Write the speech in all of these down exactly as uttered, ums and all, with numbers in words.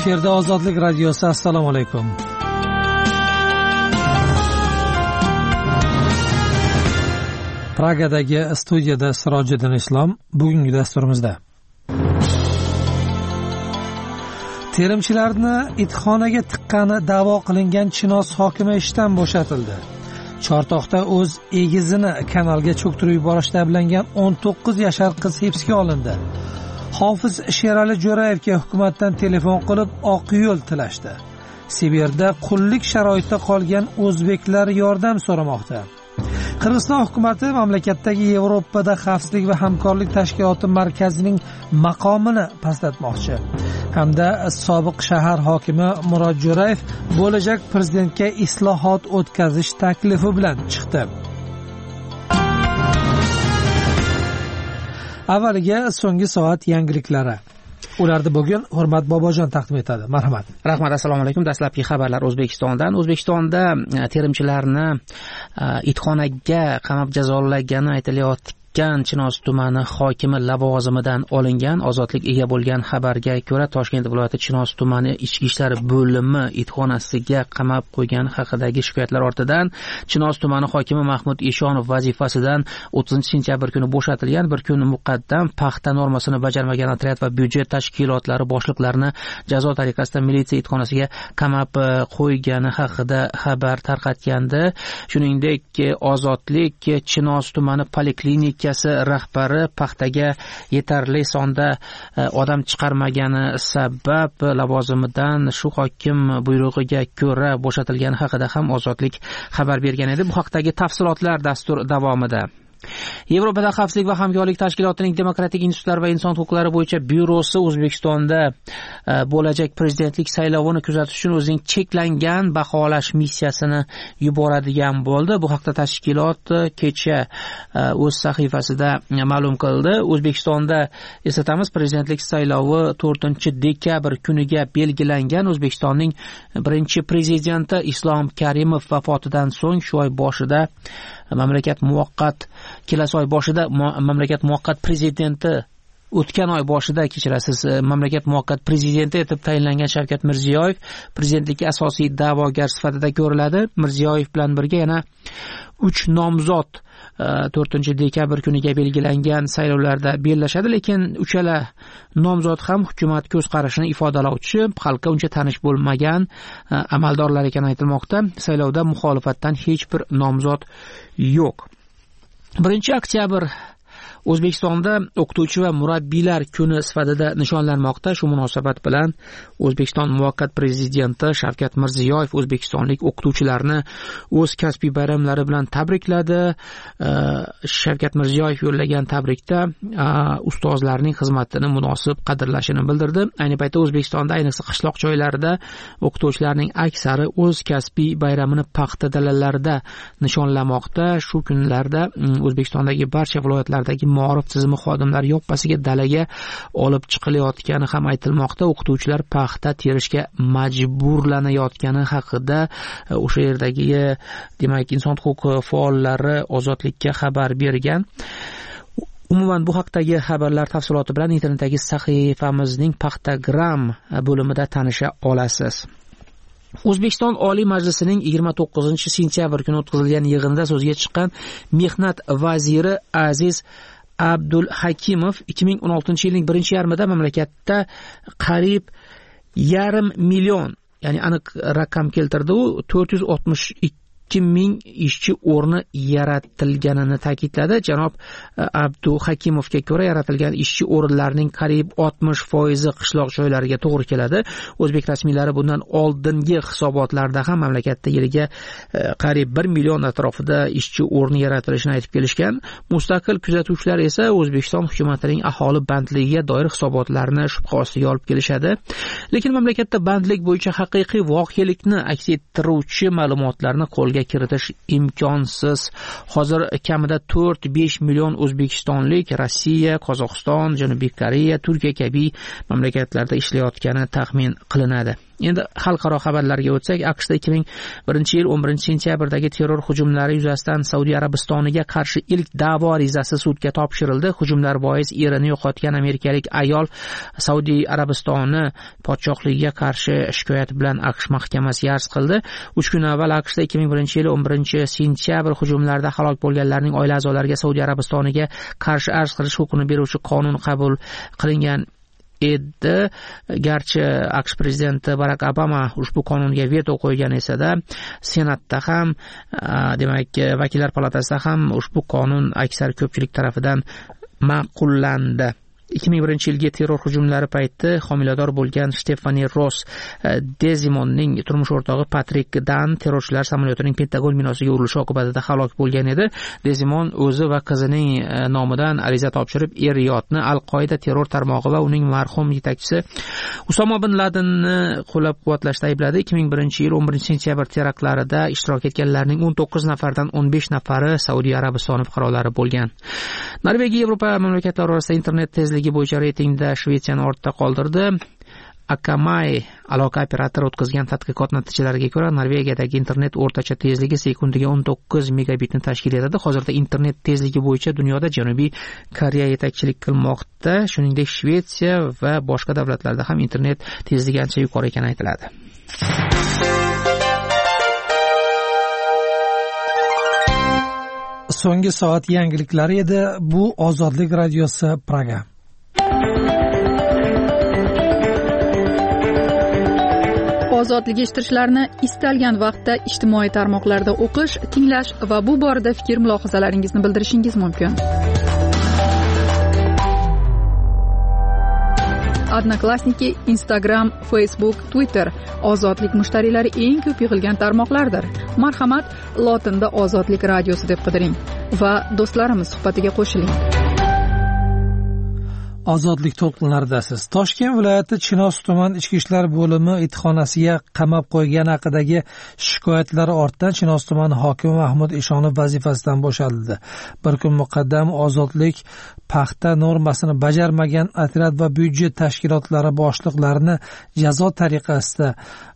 Efirda Ozodlik radiosi. Assalomu alaykum. Pragadagi studiyada Sirojiddin Islom. Bugungi dasturimizda terimchilarni itxonaga tiqqani da'vo qilingan Chinoz hokimi ishdan bo'shatildi. Chortoqda o'z egizini kanalga cho'ktirib yuborishda ayblangan o'n to'qqiz yashar qiz hibsga olindi. Hofiz Sherali Jo'rayevga hukumatdan telefon qilib oq yo'l tilashdi. Sibirda qullik sharoitida qolgan o'zbeklar yordam so'ramoqda. Qirg'iziston hukumati mamlakatdagi Yevropada xavfsizlik va hamkorlik tashkiloti markazining maqomini pastlatmoqchi. Hamda sobiq shahar hokimi Murod Jo'rayev bo'lajak prezidentga islohot o'tkazish taklifi bilan chiqdi. Avvaliga so'nggi soat yangiliklari. Ularni bugun Hurmat Bobojon taqdim etadi. Marhamat. Rahmat, assalomu alaykum. Dastlabki xabarlar O'zbekistondan. O'zbekistonda terimchilarni itxonaga qamab jazolagani aytilayotgan Chinoz tumani hokimi lavozimidan olingan. Ozodlik ega bo'lgan xabarga ko'ra, Toshkent viloyati Chinoz tumani ichki ishlar bo'limi itxonasiga qamab qo'ygani haqidagi shikoyatlar ortidan Chinoz tumani hokimi Mahmud Eshonov vazifasidan o'ttizinchi sentyabr kuni bo'shatilgan. Bir kun muqaddam paxta normasini bajarmagan otryad va byudjet tashkilotlari boshliqlarini jazo tariqasida militsiya itxonasiga qamab qo'ygani haqida xabar tarqatgandi. Shuningdek, Ozodlik Chinoz tumani poliklinik rahbari paxtaga yetarli sonda odam chiqarmagani sabab lavozimidan shu hokim buyrug'iga ko'ra bo'shatilgani haqida ham Ozodlik xabar bergan edi. Bu haqdagi tafsilotlar dastur davomida. Yevropada xavfsizlik va hamkorlik tashkilotining demokratik institutlar va inson huquqlari bo'yicha byurosi O'zbekistonda bo'lajak prezidentlik saylovini kuzatish uchun o'zining cheklangan baholash missiyasini yuboradigan bo'ldi. Bu haqda tashkilot kecha o'z sahifasida ma'lum qildi. O'zbekistonda eslatamiz, prezidentlik saylovi to'rtinchi dekabr kuniga belgilangan. O'zbekistonning birinchi prezidenti Islom Karimov vafotidan so'ng shu oy boshida mamlakat muvaqqat kelasi oy boshida mamlakat muvaqqat prezidenti o'tgan oy boshida kechirasiz mamlakat muvaqqat prezidenti etib tayinlangan Shavkat Mirziyoyev prezidentlikka asosiy da'vogar sifatida ko'riladi. Mirziyoyev bilan birga yana uch nomzod to'rtinchi dekabr kuniga belgilangan saylovlarda bellashadi, lekin uchala nomzod ham hukumat ko'z qarashini ifodalovchi, xalqqa uncha tanish bo'lmagan amaldorlar ekani aytilmoqda. Saylovda muxolifatdan hech bir nomzod yo'q. birinchi oktyabr O'zbekistonda o'qituvchi va murabbiylar kuni sifatida nishonlanmoqda. Shu munosabat bilan O'zbekiston muvaqqat prezidenti Shavkat Mirziyoyev o'zbekistonlik o'qituvchilarni o'z kasbiy bayramlari bilan tabrikladi. Shavkat Mirziyoyev yo'llagan tabrikda ustozlarning xizmatini munosib qadrlashini bildirdi. Ayni paytda O'zbekistonda, ayniqsa qishloq joylarida o'qituvchilarning aksari o'z kasbiy bayramini paxta dalalarida nishonlamoqda. Shu kunlarda O'zbekistondagi barcha viloyatlardagi ma'rif tizimi xodimlari yoppasiga dalaga olib chiqilayotgani ham aytilmoqda. O'qituvchilar paxta terishga majburlanayotgani haqida o'sha yerdagi, demak, inson huquqi faollari Ozodlikka xabar bergan. Umuman bu haqdagi xabarlar tafsiloti bilan internetdagi sahifamizning Paxtagram bo'limida tanisha olasiz. O'zbekiston Oliy Majlisining yigirma to'qqizinchi sentyabr kuni o'tkazilgan yig'inida so'zga chiqqan mehnat vaziri Aziz Abdul Hakimov ikki ming o'n oltinchi yilning birinchi yarmida mamlakatda qariyb yarim million, ya'ni aniq raqam keltirdi, u to'rt yuz oltmish ikki ming ishchi o'rni yaratilganini ta'kidladi. Janob Abdu Hakimovga ko'ra, yaratilgan ishchi o'rinlarining qariyb oltmish foizi qishloq joylariga to'g'ri keladi. O'zbek rasmiylari bundan oldingi hisobotlarda ham mamlakatda yiliga qariyb bir million atrofida ishchi o'rni yaratilishini aytib kelishgan. Mustaqil kuzatuvchilar esa O'zbekiston hukumatining aholi bandligiga doir hisobotlarni shubha ostiga olib kelishadi. Lekin mamlakatda bandlik bo'yicha haqiqiy voqelikni aks ettiruvchi ma'lumotlarni qo'lga kiritish imkonsiz. Hozir kamida to'rt besh million o'zbekistonlik Rossiya, Qozog'iston, Janubiy Koreya, Turkiya kabi mamlakatlarda ishlayotgani taxmin qilinadi. Endi xalqaro xabarlarga o'tsak, AQShda ikki ming birinchi yil o'n birinchi sentyabrdagi terror hujumlari yuzasidan Saudiya Arabistoniga qarshi ilk da'vo arizasi sudga topshirildi. Hujumlar bois erini yo'qotgan amerikalik ayol Saudiya Arabistoni podshohligiga qarshi shikoyat bilan AQSh mahkamasiga arz qildi. uch kun avval AQShda ikki ming birinchi yil o'n birinchi sentyabr hujumlarida halok bo'lganlarning oila a'zolariga Saudiya Arabistoniga qarshi arz qilish huquqini beruvchi qonun qabul qilingan edi. Garchi AQSh prezidenti Barak Obama ushbu qonunga veto qo'ygan esa-da, Senatda ham, demak, Vakillar palatasida ham ushbu qonun aksar ko'pchilik tarafidan ma'qullandi. ikki ming birinchi yilgi terror hujumlari payti homilador bo'lgan Stefani Ross Dezimonning turmush o'rtog'i Patrik Dan terrorchilar samolyotining Pentagon binosiga urilishi oqibatida halok bo'lgan edi. Dezimon o'zi va qizining nomidan ariza topshirib, Er-Riyodni Al-Qoida terror tarmog'i va uning marhum yetakchisi Usama bin Ladenni qo'llab-quvvatlashda aybladi. ikki ming birinchi yil o'n birinchi sentyabr teraktlarida ishtirok etganlarning o'n to'qqiz nafaridan o'n besh nafari Saudiya Arabistoni fuqarolari bo'lgan. Norvegiya Yevropa mamlakatlari orasida internet tezligi bo'yicha reytingda Shvetsiyani ortda qoldirdi. Akamai aloqa operatori o'tkazgan tadqiqot natijalariga ko'ra, Norvegiyadagi internet o'rtacha tezligi sekundiga o'n to'qqiz megabitni tashkil etadi. Hozirda internet tezligi bo'yicha dunyoda Janubiy Koreya yetakchilik qilmoqda. Shuningdek, Shvetsiya va boshqa davlatlarda ham internet tezligi ancha yuqori ekani aytiladi. So'nggi soat yangiliklari edi. Bu Ozodlik radiosi Praga. Ozodlik eshittirishlarni istalgan vaqtda ijtimoiy tarmoqlarda o'qish, tinglash va bu borada fikr mulohazalaringizni bildirishingiz mumkin. Odnoklassniki, Instagram, Facebook, Twitter Ozodlik mushtariylari eng ko'p yig'ilgan tarmoqlardir. Marhamat, lotinda Ozodlik radiosi deb qidiring va do'stlarimiz suhbatiga qo'shiling. Ozodlik to'lqinlaridasiz. Toshkent viloyati Chinoz tuman ichki ishlar bo'limi itxonasiga qamab qo'ygani haqidagi shikoyatlar ortidan Chinoz tumani hokimi Mahmud Eshonov vazifasidan bo'shatildi. Bir kun muqaddam Ozodlik paxta normasini bajarmagan otryad va byudjet tashkilotlari boshliqlarini jazo tariqasida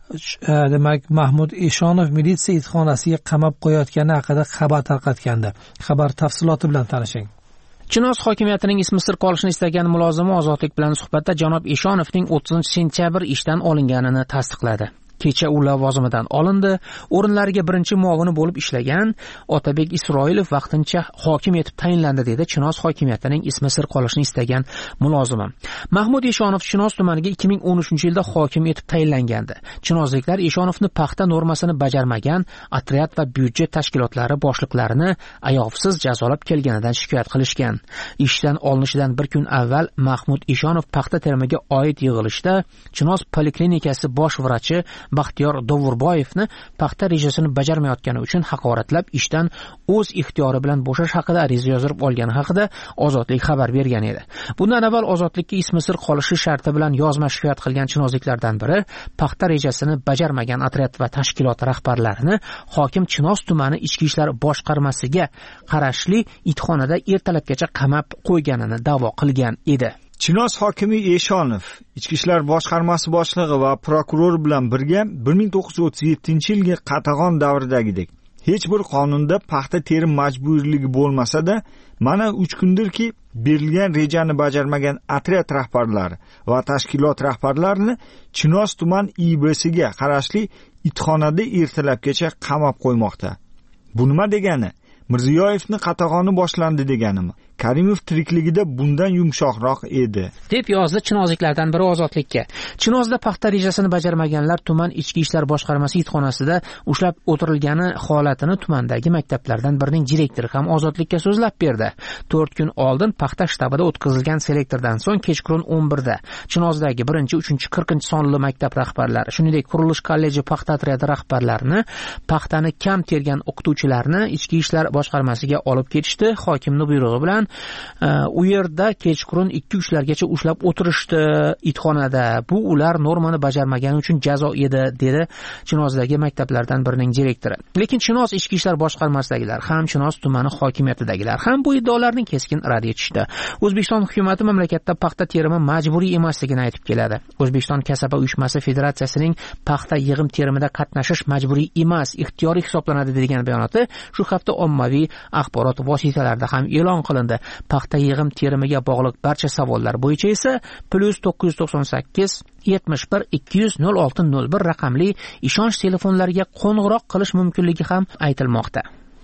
demak Mahmud Eshonov militsiya itxonasiga qamab qo'yayotgani haqida xabar tarqatgandi. Xabar tafsiloti bilan tanishing. Chinoz hokimiyatining ismi sir qolishini istagan mulozimi Ozodlik bilan suhbatda janob Eshonovning o'ttizinchi sentyabr ishdan olinganini tasdiqladi. Kecha u lavozimidan olindi. O'rinlariga birinchi muavini bo'lib ishlagan Otabek Isroilov vaqtincha hokim etib tayinlandi, dedi Chinoz hokimiyatining ismi sir qolishini istagan mulozimi. Mahmud Eshonov Chinoz tumaniga ikki ming o'n uchinchi yilda hokim etib tayinlangandi. Chinozliklar Eshonovni paxta normasini bajarmagan otryad va byudjet tashkilotlari boshliqlarini ayovsiz jazolab kelganidan shikoyat qilishgan. Ishdan olinishidan bir kun avval Mahmud Eshonov paxta terimiga oid yig'ilishda Chinoz poliklinikasi bosh vrachi Baxtiyor Dovurboyevni paxta rejasini bajarmayotgani uchun haqoratlab ishdan o'z ixtiyori bilan bo'shash haqida ariza yozib olgani haqida Ozodlik xabar bergan edi. Bundan avval Ozodlikka ismi sir qolishi sharti bilan yozma shikoyat qilgan chinozliklardan biri paxta rejasini bajarmagan otryad va tashkilot rahbarlarini hokim Chinoz tumani ichki ishlar boshqarmasiga qarashli itxonada ertalabgacha qamab qo'yganini da'vo qilgan edi. Chinoz hokimi Eshonov ichki ishlar boshqarmasi boshlig'i va prokuror bilan birga bir ming to'qqiz yuz o'ttiz yettinchi yilgi qatag'on davridagidek hech bir qonunda paxta terim majburligi bo'lmasa-da, mana uch kundirki berilgan rejani bajarmagan otryad rahbarlari va tashkilot rahbarlarini Chinoz tuman I B siga qarashli itxonada ertalabgacha qamab qo'ymoqda. Bu nima degani? Mirziyoyevni qatag'oni boshlandi deganimi? Karimov tirikligida bundan yumshoqroq edi, deb yozdi chinozliklardan biri Ozodlikka. Chinozda paxta rejasini bajarmaganlar tuman ichki ishlar boshqarmasi itxonasida ushlab o'tirilgani holatini tumandagi maktablardan birining direktori ham Ozodlikka so'zlab berdi. to'rt kun oldin paxta shtabida o'tkazilgan selektordan so'ng kechqurun o'n birda Chinozdagi birinchi, uchinchi, qirqinchi sonli maktab rahbarlari, shuningdek qurilish kolleji paxta otryadi rahbarlarini, paxtani kam tergan o'qituvchilarni ichki ishlar boshqarmasiga olib ketishdi. Hokimning buyrug'i bilan u yerda kechqurun ikki uchlargacha ushlab o'tirishdi itxonada. Bu ular normani bajarmagani uchun jazo edi, dedi Chinozdagi maktablardan birining direktori. Lekin Chinoz ichki ishlar boshqarmasidagilar ham Chinoz tumani hokimiyatidagilar ham bu iddaolarning keskin rad etishdi. O'zbekiston hukumatı mamlakatda paxta terimi majburiy emasligini aytib keladi. O'zbekiston kasaba uyushmasi federatsiyasining paxta yig'im terimida qatnashish majburiy emas, ixtiyoriy hisoblanadi degan bayonoti shu hafta ommaviy axborot vositalarida ham e'lon qilindi. Paxta yig'im terimiga bog'liq barcha savollar bo'yicha esa plus to'qqiz yuz to'qson sakkiz yetmish bir ikki yuz nol olti nol bir raqamli ishonch telefonlariga qo'ng'iroq qilish mumkinligi ham aytilmoqda.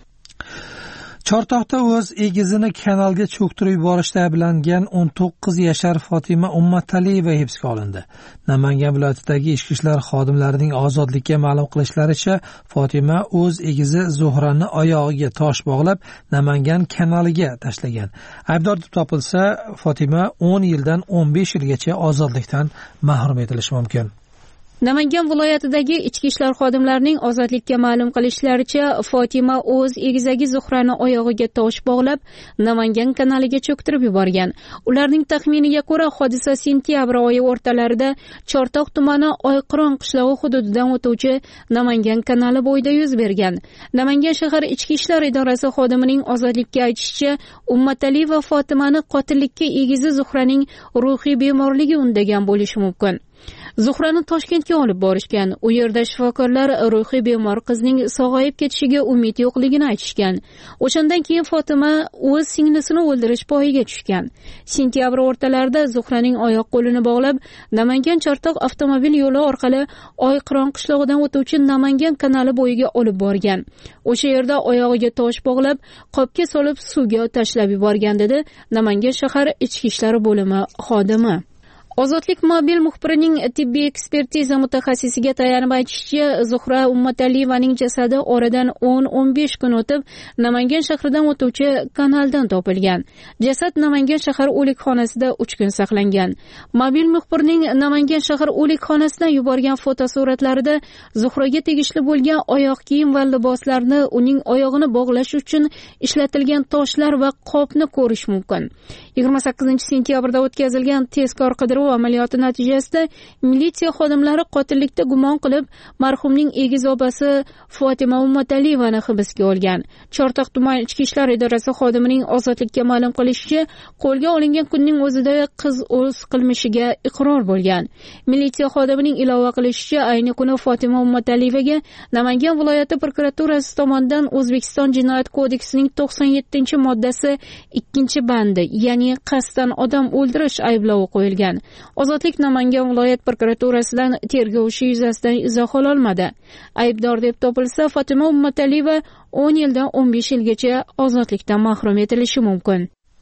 Chortoqda o'z egizini kanalga cho'ktirib yuborishda ayblangan o'n to'qqiz yashar Fotima Ummataliyeva hibsga olindi. Namangan viloyatidagi ichki ishlar xodimlarining ozodlikka ma'lum qilishlaricha, Fotima o'z egizi Zuhrani oyog'iga tosh bog'lab, Namangan kanaliga tashlagan. Aybdor deb topilsa, Fotima o'n yildan o'n besh yilgacha ozodlikdan mahrum etilishi mumkin. Namangan viloyatidagi ichki ishlar xodimlarining ozodlikka ma'lum qilishlaricha, Fotima o'z egizagi Zuhrani oyog'iga tosh bog'lab, Namangan kanaliga cho'ktirib yuborgan. Ularning taxminiga ko'ra, hodisa sentyabr oyi o'rtalarida Chortoq tumani Oyqiron qishlog'i hududidan o'tuvchi Namangan kanali bo'yida yuz bergan. Namangan shahar ichki ishlar idorasi xodimining ozodlikka aytishicha, Ummataliyeva Fotimani qotillikka egizi Zuhraning ruhiy bemorligi undagan bo'lishi mumkin. Zuhrani Toshkentga olib borishgan. U yerda shifokorlar ruhiy bemor qizning sog'ayib ketishiga umid yo'qligini aytishgan. O'shandan keyin Fotima o'z singlisini o'ldirish poyiga tushgan. Sentyabr o'rtalarida Zuhraning oyoq qo'lini bog'lab, Namangan Chortoq avtomobil yo'li orqali Oyqiron qishlog'idan o'tuvchi Namangan kanali bo'yiga olib borgan. O'sha yerda oyog'iga tosh bog'lab, qopga solib suvga tashlab yuborgan, dedi Namangan shahar ichki ishlar bo'limi xodimi. Ozodlik mobil muxbirining tibbiy ekspertiza mutaxassisiga tayanib aytishicha, Zuhra Ummataliyevaning jasadi oradan o'n o'n besh kun o'tib Namangan shahridan o'tuvchi kanaldan topilgan. Jasad Namangan shahar o'likxonasida uch kun saqlangan. Mobil muxbirning Namangan shahar o'likxonasidan yuborgan fotosuratlarida Zuhraga tegishli bo'lgan oyoq kiyim va liboslarni, uning oyog'ini bog'lash uchun ishlatilgan toshlar va qopni ko'rish mumkin. yigirma sakkizinchi sentyabrda o'tkazilgan tezkor qidiruv amaliyoti natijasida militsiya xodimlari qotillikda gumon qilib marhumning egiz opasi Fotima Ummataliyevani hibsga olgan. Chortoq tuman ichki ishlar idorasi xodimining ozodlikka ma'lum qilishicha, qo'lga olingan kunning o'zida qiz o'z qilmishiga iqror bo'lgan. Militsiya xodimining ilova qilishicha, ayni kuni Fotima Ummataliyevaga Namangan viloyati prokuraturasi tomonidan O'zbekiston Jinoyat kodeksining to'qson yettinchi moddasi ikkinchi bandi, ya'ni qasddan odam o'ldirish ayblovi qo'yilgan. Ozodlik Namangan viloyat prokuraturasidan tergov ishi yuzasidan izoh ololmadi. Aybdor deb topilsa, Fotima Ummataliyeva o'n yildan o'n besh yilgacha ozodlikdan mahrum etilishi mumkin.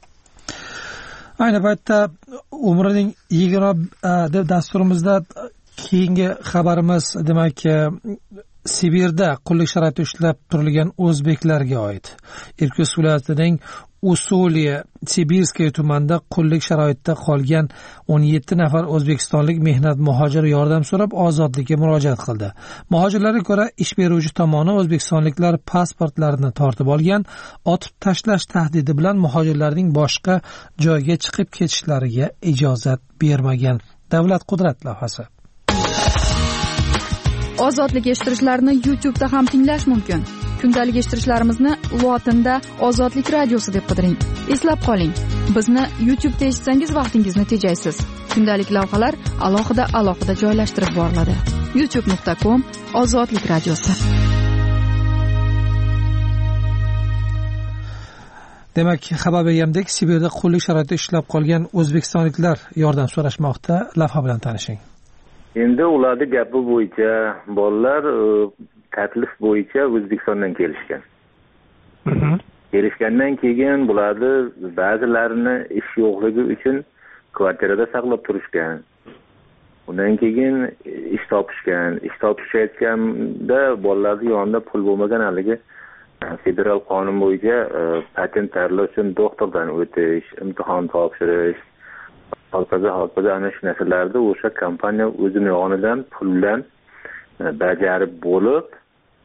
Ayni paytda umrining yigirma deb dasturimizda keyingi xabarimiz, demak, Sibirda qullik sharoitida ushlab turilgan o'zbeklarga oid. Irkutsk viloyatining Usuliya Sibirskiy tumanida qullik sharoitida qolgan o'n yetti nafar o'zbekistonlik mehnat muhojiri yordam so'rab ozodlikka murojaat qildi. Muhojirlarga ko'ra, ish beruvchi tomoni o'zbekistonliklar pasportlarini tortib olgan, otib tashlash tahdidi bilan muhojirlarning boshqa joyga chiqib ketishlariga ijozat bermagan. Davlat qudrat loyihasi. Ozodlik eshittirichlarini YouTube'da ham tinglash mumkin. Kundalik eshittirishlarimizni lotinda Ozodlik radiosi deb qidiring. Eslab qoling, bizni YouTube'da eshitsangiz vaqtingizni tejaysiz. Kundalik lavhalar alohida alohida joylashtirib boriladi. youtube nuqta com Ozodlik radiosi. Demak, xabar bergandek, Sibirda qullik sharoitida ishlab qolgan o'zbekistonliklar yordam so'rashmoqda. Lavha bilan tanishing. Endi ularning gapi bo'yicha bolalar taklif bo'yicha O'zbekistondan kelishgan. Mhm. Kelishgandan keyin bularni ba'zilarini ish yo'qligi uchun kvartirada saqlab turishgan. Undan keyin ish topishgan. Ish topishayotganda bolalarning yonida pul bo'lmagan, haligi federal qonun bo'yicha patent tayyorlash uchun doktordan o'tish, imtihon topshirish, hokazo hokazo ana shu narsalarda o'sha kompaniya o'zini yonidan pul bilan bajarib bo'lib,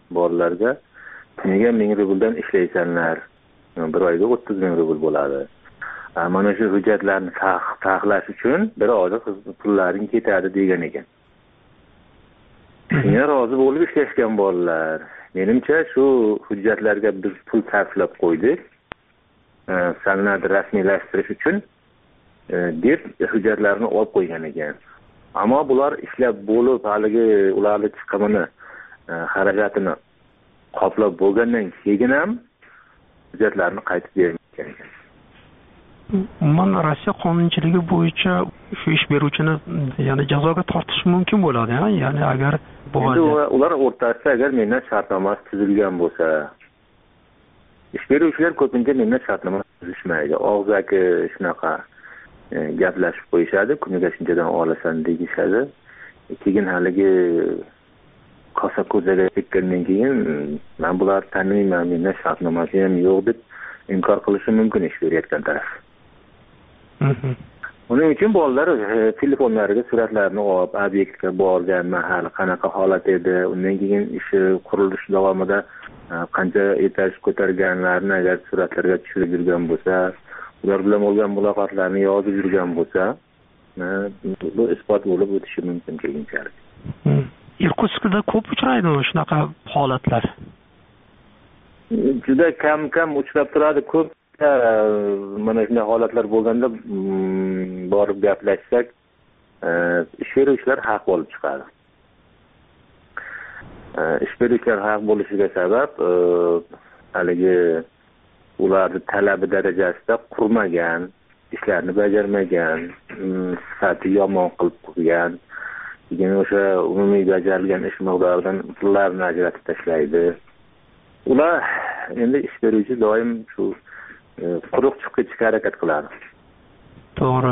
bolalarga kuniga ming rubldan ishlaysanlar, bir oyga o'ttiz ming rubl bo'ladi. mana shu hujjatlarni saqlash uchun bir oziq pullaring ketadi degan ekan. Shunga rozi bo'lib ishlashgan bolalar. Menimcha shu hujjatlarga biz pul sarflab qo'ydik. San'atni rasmiylashtirish uchun deb hujjatlarni olib qo'ygan ekan. Ammo bular ishlab bo'lib haligi ularning chiqimini, xarajatini qoplab bo'lgandan keyin ham hujjatlarni qaytib bergan ekan. Umuman Rossiya qonunchiligi bo'yicha shu ish beruvchini ya'ni jazoga tortish mumkin bo'ladi, ya'ni agar bu ular o'rtasida agar mehnat shartnomasi tuzilgan bo'lsa, ish beruvchilar ko'pincha mehnat shartnomasi tuzishmaydi. Og'zaki shunaqa gaplashib qo'yishadi, kuniga shunchadan olasan deyishadi. Keyin haligi kosa ko'zaga tekkandan keyin men bular taniyman, mehnat shartnomasi ham yo'q deb inkor qilishi mumkin ish berayotgan taraf. Uning uchun bolalar telefonlariga suratlarni olib, obyektga borgan mahal qanaqa holat edi, undan keyin ish qurilish davomida qancha etaj ko'targanlarni agar suratlarga tushirib yurgan bo'lsa, ular bilan bo'lgan muloqotlarni yozib yurgan bo'lsa, bu isbot bo'lib o'tishi mumkin keyinchalik. Irkutskda ko'p uchraydi shunaqa holatlar. Juda kam kam uchrab turadi. Ko'p mana shunday holatlar bo'lganda borib gaplashsak, ish beruvchilar haq bo'lib chiqadi. Ish beruvchilar haq bo'lishiga sabab haligi ularning talabi darajasida qurmagan, ishlarni bajarmagan, sifati yomon qilib qo'ygan, keyin o'sha umumiy bajarilgan ish miqdoridan pullarni ajratib tashlaydi. Ular endi ish beruvchi doim shu quruq chiqib ketishga harakat qiladi. To'g'ri.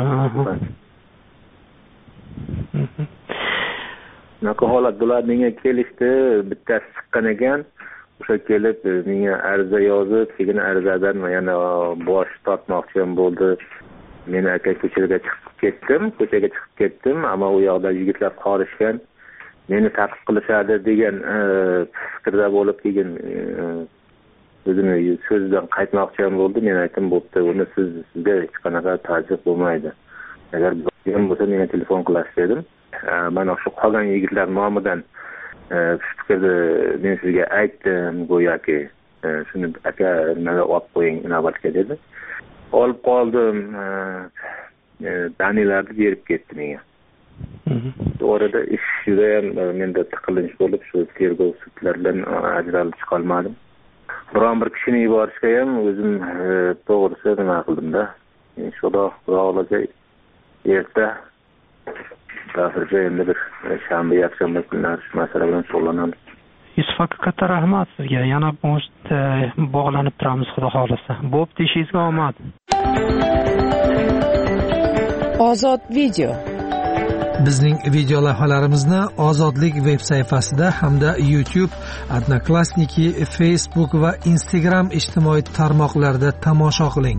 Bunaqa holat bular menga kelishdi, bittasi chiqqan ekan. O'sha kelib menga ariza yozib, keyin arizadan yana bosh tortmoqchi ham bo'ldi. Men aka ko'chaga chiqib ketdim, ko'chaga chiqib ketdim, ammo u yoqda yigitlar qorishgan, meni ta'qib qilishadi degan fikrda bo'lib, keyin o'zini so'zidan qaytmoqchi ham bo'ldi. Men aytdim, bo'pti, uni siz sizga hech qanaqa ta'sir bo'lmaydi. Agar bo'lgan bo'lsa menga telefon qilasiz dedim. Mana shu qolgan yigitlar nomidan fikrni men sizga aytdim, go'yoki shuni aka nima olib qo'ying inobatga dedi. Olib qoldim, danilarni berib ketdi menga. Orada ish juda ham menda tiqilinch bo'lib, shu tergov sudlaridan ajralib chiqolmadim. Biron bir kishini yuborishga ham o'zim to'g'risi nima qildim-da. Inshaalloh Xudoga erta hozircha endi bir shanba, yakshanba kunlari shu masala bilan shug'ullanamiz. Yusuf aka, katta rahmat sizga. Yana bog'lanib turamiz xudo xolisa. Bo'pti, ishingizga omad. Ozod video. Bizning video lavhalarimizni Ozodlik veb sayfasida hamda YouTube, Odnoklassniki, Facebook va Instagram ijtimoiy tarmoqlarida tomosha qiling.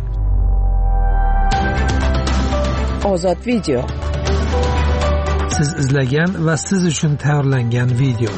Ozod video. Siz izlagan va siz uchun tayyorlangan video.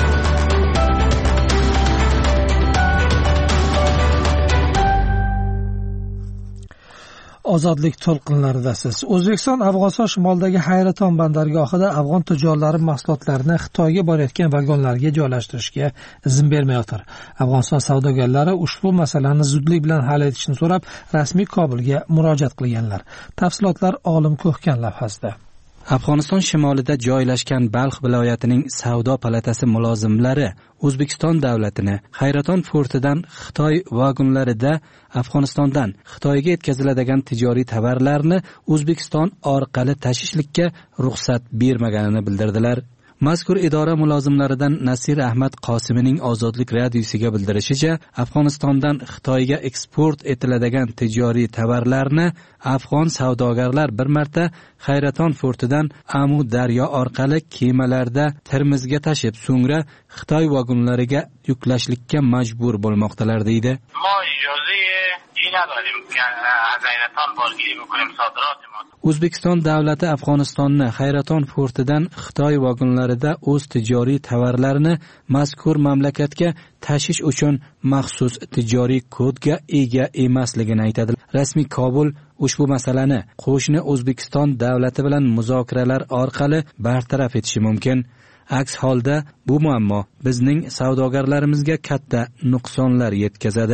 Ozodlik to'lqinlaridasiz. O'zbekiston Afg'oniston shimolidagi Hayraton bandargohida afg'on tujorlari mahsulotlarini Xitoyga borayotgan vagonlarga joylashtirishga izn bermayotir. Afg'oniston savdogarlari ushbu masalani zudlik bilan hal etishni so'rab, rasmiy Kobulga murojaat qilganlar. Tafsilotlar Olim Ko'hkan lavhasida. Afg'oniston shimolida joylashgan Balx viloyatining savdo palatasi mulozimlari O'zbekiston davlatini Hayraton portidan Xitoy vagonlarida Afg'onistondan Xitoyga yetkaziladigan tijoriy tovarlarni O'zbekiston orqali tashishlikka ruxsat bermaganini bildirdilar. Mazkur idora mulozimlaridan Nasir Ahmad Qosimining Ozodlik radiosiga bildirishicha, Afg'onistondan Xitoyga eksport etiladigan tijoriy tovarlarni afg'on savdogarlar bir marta Hayraton portidan Amu daryo orqali kemalarda Termizga tashib, so'ngra Xitoy vagonlariga yuklashlikka majbur bo'lmoqdalar deydi. ما اجازه ترجیح نداریم که از حیرتان بازگیری بکنیم صادرات ما. O'zbekiston davlati Afg'onistonni Hayraton portidan Xitoy vagonlarida o'z tijoriy tovarlarini mazkur mamlakatga tashish uchun maxsus tijoriy kodga ega emasligini aytadi. Rasmiy Kobul ushbu masalani qo'shni O'zbekiston davlati bilan muzokaralar orqali bartaraf etishi mumkin. Aks holda bu muammo bizning savdogarlarimizga katta nuqsonlar yetkazadi.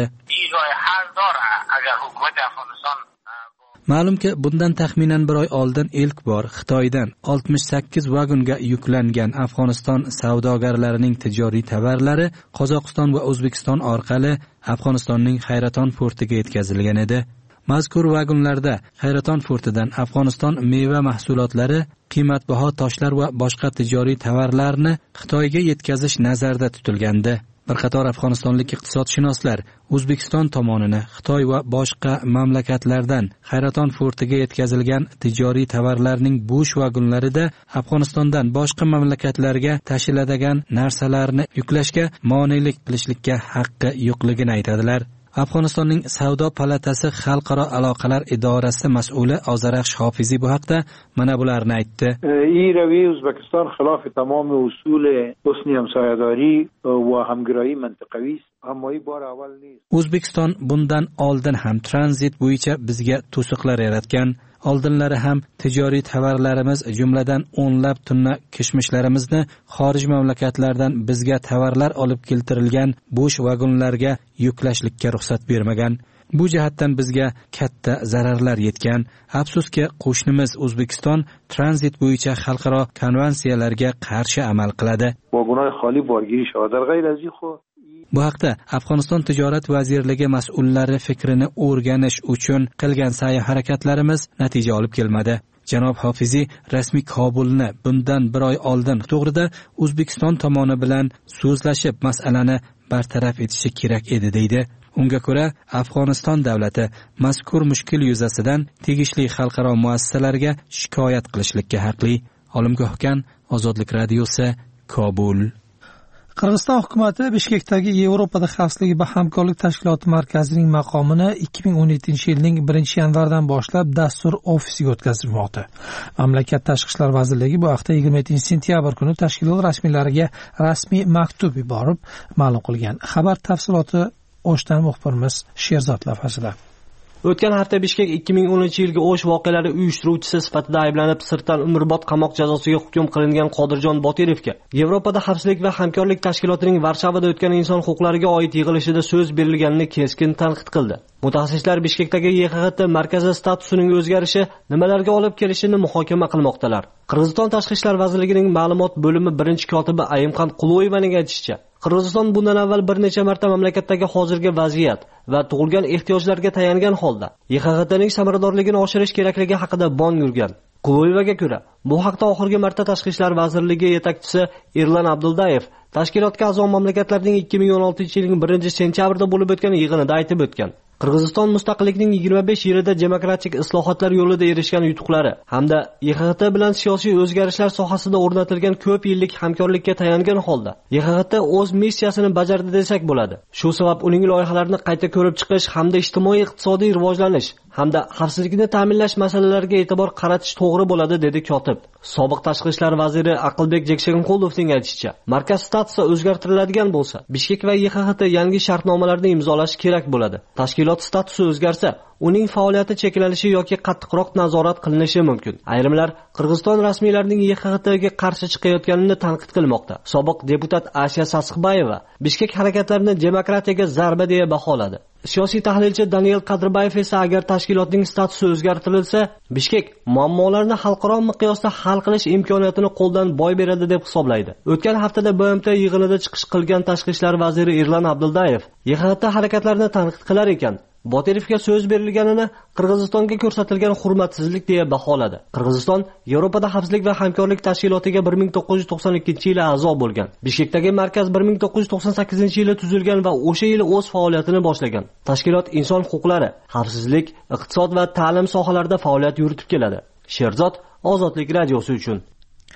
Ma'lumki, bundan taxminan bir oy oldin ilk bor Xitoydan oltmish sakkiz vagonga yuklangan Afg'oniston savdogarlarining tijoriy tovarlari Qozog'iston va O'zbekiston orqali Afg'onistonning Hayraton portiga yetkazilgan edi. Mazkur vagonlarda Hayraton portidan Afg'oniston meva mahsulotlari, qimmatbaho toshlar va boshqa tijoriy tovarlarni Xitoyga yetkazish nazarda tutilgandi. Bir qator afg'onistonlik iqtisodshunoslar O'zbekiston tomonini Xitoy va boshqa mamlakatlardan Hayraton portiga yetkazilgan tijoriy tovarlarning bo'sh vagonlarida Afg'onistondan boshqa mamlakatlarga tashiladigan narsalarni yuklashga monelik qilishlikka haqqi yo'qligini aytadilar. Afg'onistonning Savdo palatasi xalqaro aloqalar idorasi mas'uli Ozaraxsh Hofizi bu haqda mana bularni aytdi. این رویه ازبکستان خلاف تمام اصول حسن همسایه‌داری و همگرایی منطقوی است. همایی بار اول نیست. O'zbekiston bundan oldin ham tranzit bo'yicha bizga to'siqlar yaratgan. Oldinlari ham tijoriy tovarlarimiz, jumladan o'nlab tonna kishmishlarimizni xorij mamlakatlardan bizga tovarlar olib keltirilgan bo'sh vagonlarga yuklashlikka ruxsat bermagan. Bu jihatdan bizga katta zararlar yetgan. Afsuski, qo'shnimiz O'zbekiston tranzit bo'yicha xalqaro konvensiyalarga qarshi amal qiladi. Vagonlar xoli borgirish odar g'ayr az xo Bu haqda Afg'oniston tijorat vazirligi mas'ullari fikrini o'rganish uchun qilgan sa'y harakatlarimiz natija olib kelmadi. Janob Hofizi rasmiy Kobulni bundan bir oy oldin to'g'rida O'zbekiston tomoni bilan so'zlashib masalani bartaraf etishi kerak edi deydi. Unga ko'ra, Afg'oniston davlati mazkur mushkil yuzasidan tegishli xalqaro muassasalarga shikoyat qilishlikka haqli. Olimgohkan, Ozodlik radiosi, Kobul. Qirg'iziston hukumati Bishkekdagi Yevropada xavfsizlik va hamkorlik tashkiloti markazining maqomini ikki ming o'n yettinchi yilning birinchi yanvardan boshlab dastur ofisiga o'tkazmoqda. Mamlakat Tashqi ishlar vazirligi bu haqda yigirma yettinchi sentyabr kuni tashkilot rasmiylariga rasmiy maktub yuborib ma'lum qilgan. Xabar tafsiloti O'shdan muxbirimiz Sherzod lavhasida. O'tgan hafta Bishkek ikki ming o'ninchi yilgi O'sh voqealari uyushtiruvchisi sifatida ayblanib sirtdan umrbod qamoq jazosiga hukm qilingan Qodirjon Botirovga Yevropada xavfsizlik va hamkorlik tashkilotining Varshavada o'tgan inson huquqlariga oid yig'ilishida so'z berilganini keskin tanqid qildi. Mutaxassislar Bishkekdagi Y X X T markazi statusining o'zgarishi nimalarga olib kelishini muhokama qilmoqdalar. Qirg'iziston Tashqi ishlar vazirligining ma'lumot bo'limi birinchi kotibi Ayimxon Quloyevaning aytishicha, Qirg'iziston bundan avval bir necha marta mamlakatdagi hozirgi vaziyat va tug'ilgan ehtiyojlarga tayangan holda Y X X T'ning samaradorligini oshirish kerakligi haqida bong urgan. Quloyevaga ko'ra, bu haqda oxirgi marta Tashqi ishlar vazirligi yetakchisi Irlan Abdullayev tashkilotga a'zo mamlakatlarning ikki ming o'n oltinchi yilning birinchi sentyabrda bo'lib o'tgan yig'inida aytib o'tgan. Qirg'iziston mustaqillikning yigirma besh yilida demokratik islohotlar yo'lida erishgan yutuqlari hamda Y X X T bilan siyosiy o'zgarishlar sohasida o'rnatilgan ko'p yillik hamkorlikka tayangan holda Y X X T o'z missiyasini bajardi desak bo'ladi. Shu sabab uning loyihalarini qayta ko'rib chiqish hamda ijtimoiy iqtisodiy rivojlanish hamda xavfsizlikni ta'minlash masalalariga e'tibor qaratish to'g'ri bo'ladi, dedi kotib. Sobiq tashqi ishlar vaziri Aqlbek Jekshagunqulovning aytishicha, markaz statusi o'zgartiriladigan bo'lsa, Bishkek va Y X X T yangi shartnomalarni imzolashi kerak bo'ladi. Tashkilot statusi o'zgarsa, uning faoliyati cheklanishi yoki qattiqroq nazorat qilinishi mumkin. Ayrimlar Qirg'iziston rasmiylarining Y X X T'ga qarshi chiqayotganini tanqid qilmoqda. Sobiq deputat Asya Sasiqbayeva Bishkek harakatlarini demokratiyaga zarba deya baholadi. Siyosiy tahlilchi Daniel Qadirbayev esa agar tashkilotning statusi o'zgartirilsa, Bishkek muammolarni xalqaro miqyosda hal qilish imkoniyatini qo'ldan boy beradi deb hisoblaydi. O'tgan haftada B M T yig'inida chiqish qilgan tashqi ishlar vaziri Irlan Abdullayev Y X X T harakatlarini tanqid qilar ekan, Botirovga so'z berilganini Qirg'izistonga ko'rsatilgan hurmatsizlik deya baholadi. Qirg'iziston Yevropada xavfsizlik va hamkorlik tashkilotiga bir ming to'qqiz yuz to'qson ikkinchi yili a'zo bo'lgan. Bishkekdagi markaz bir ming to'qqiz yuz to'qson sakkizinchi yili tuzilgan va o'sha yili o'z faoliyatini boshlagan. Tashkilot inson huquqlari, xavfsizlik, iqtisod va ta'lim sohalarida faoliyat yuritib keladi. Sherzod Ozodlik radiosi uchun.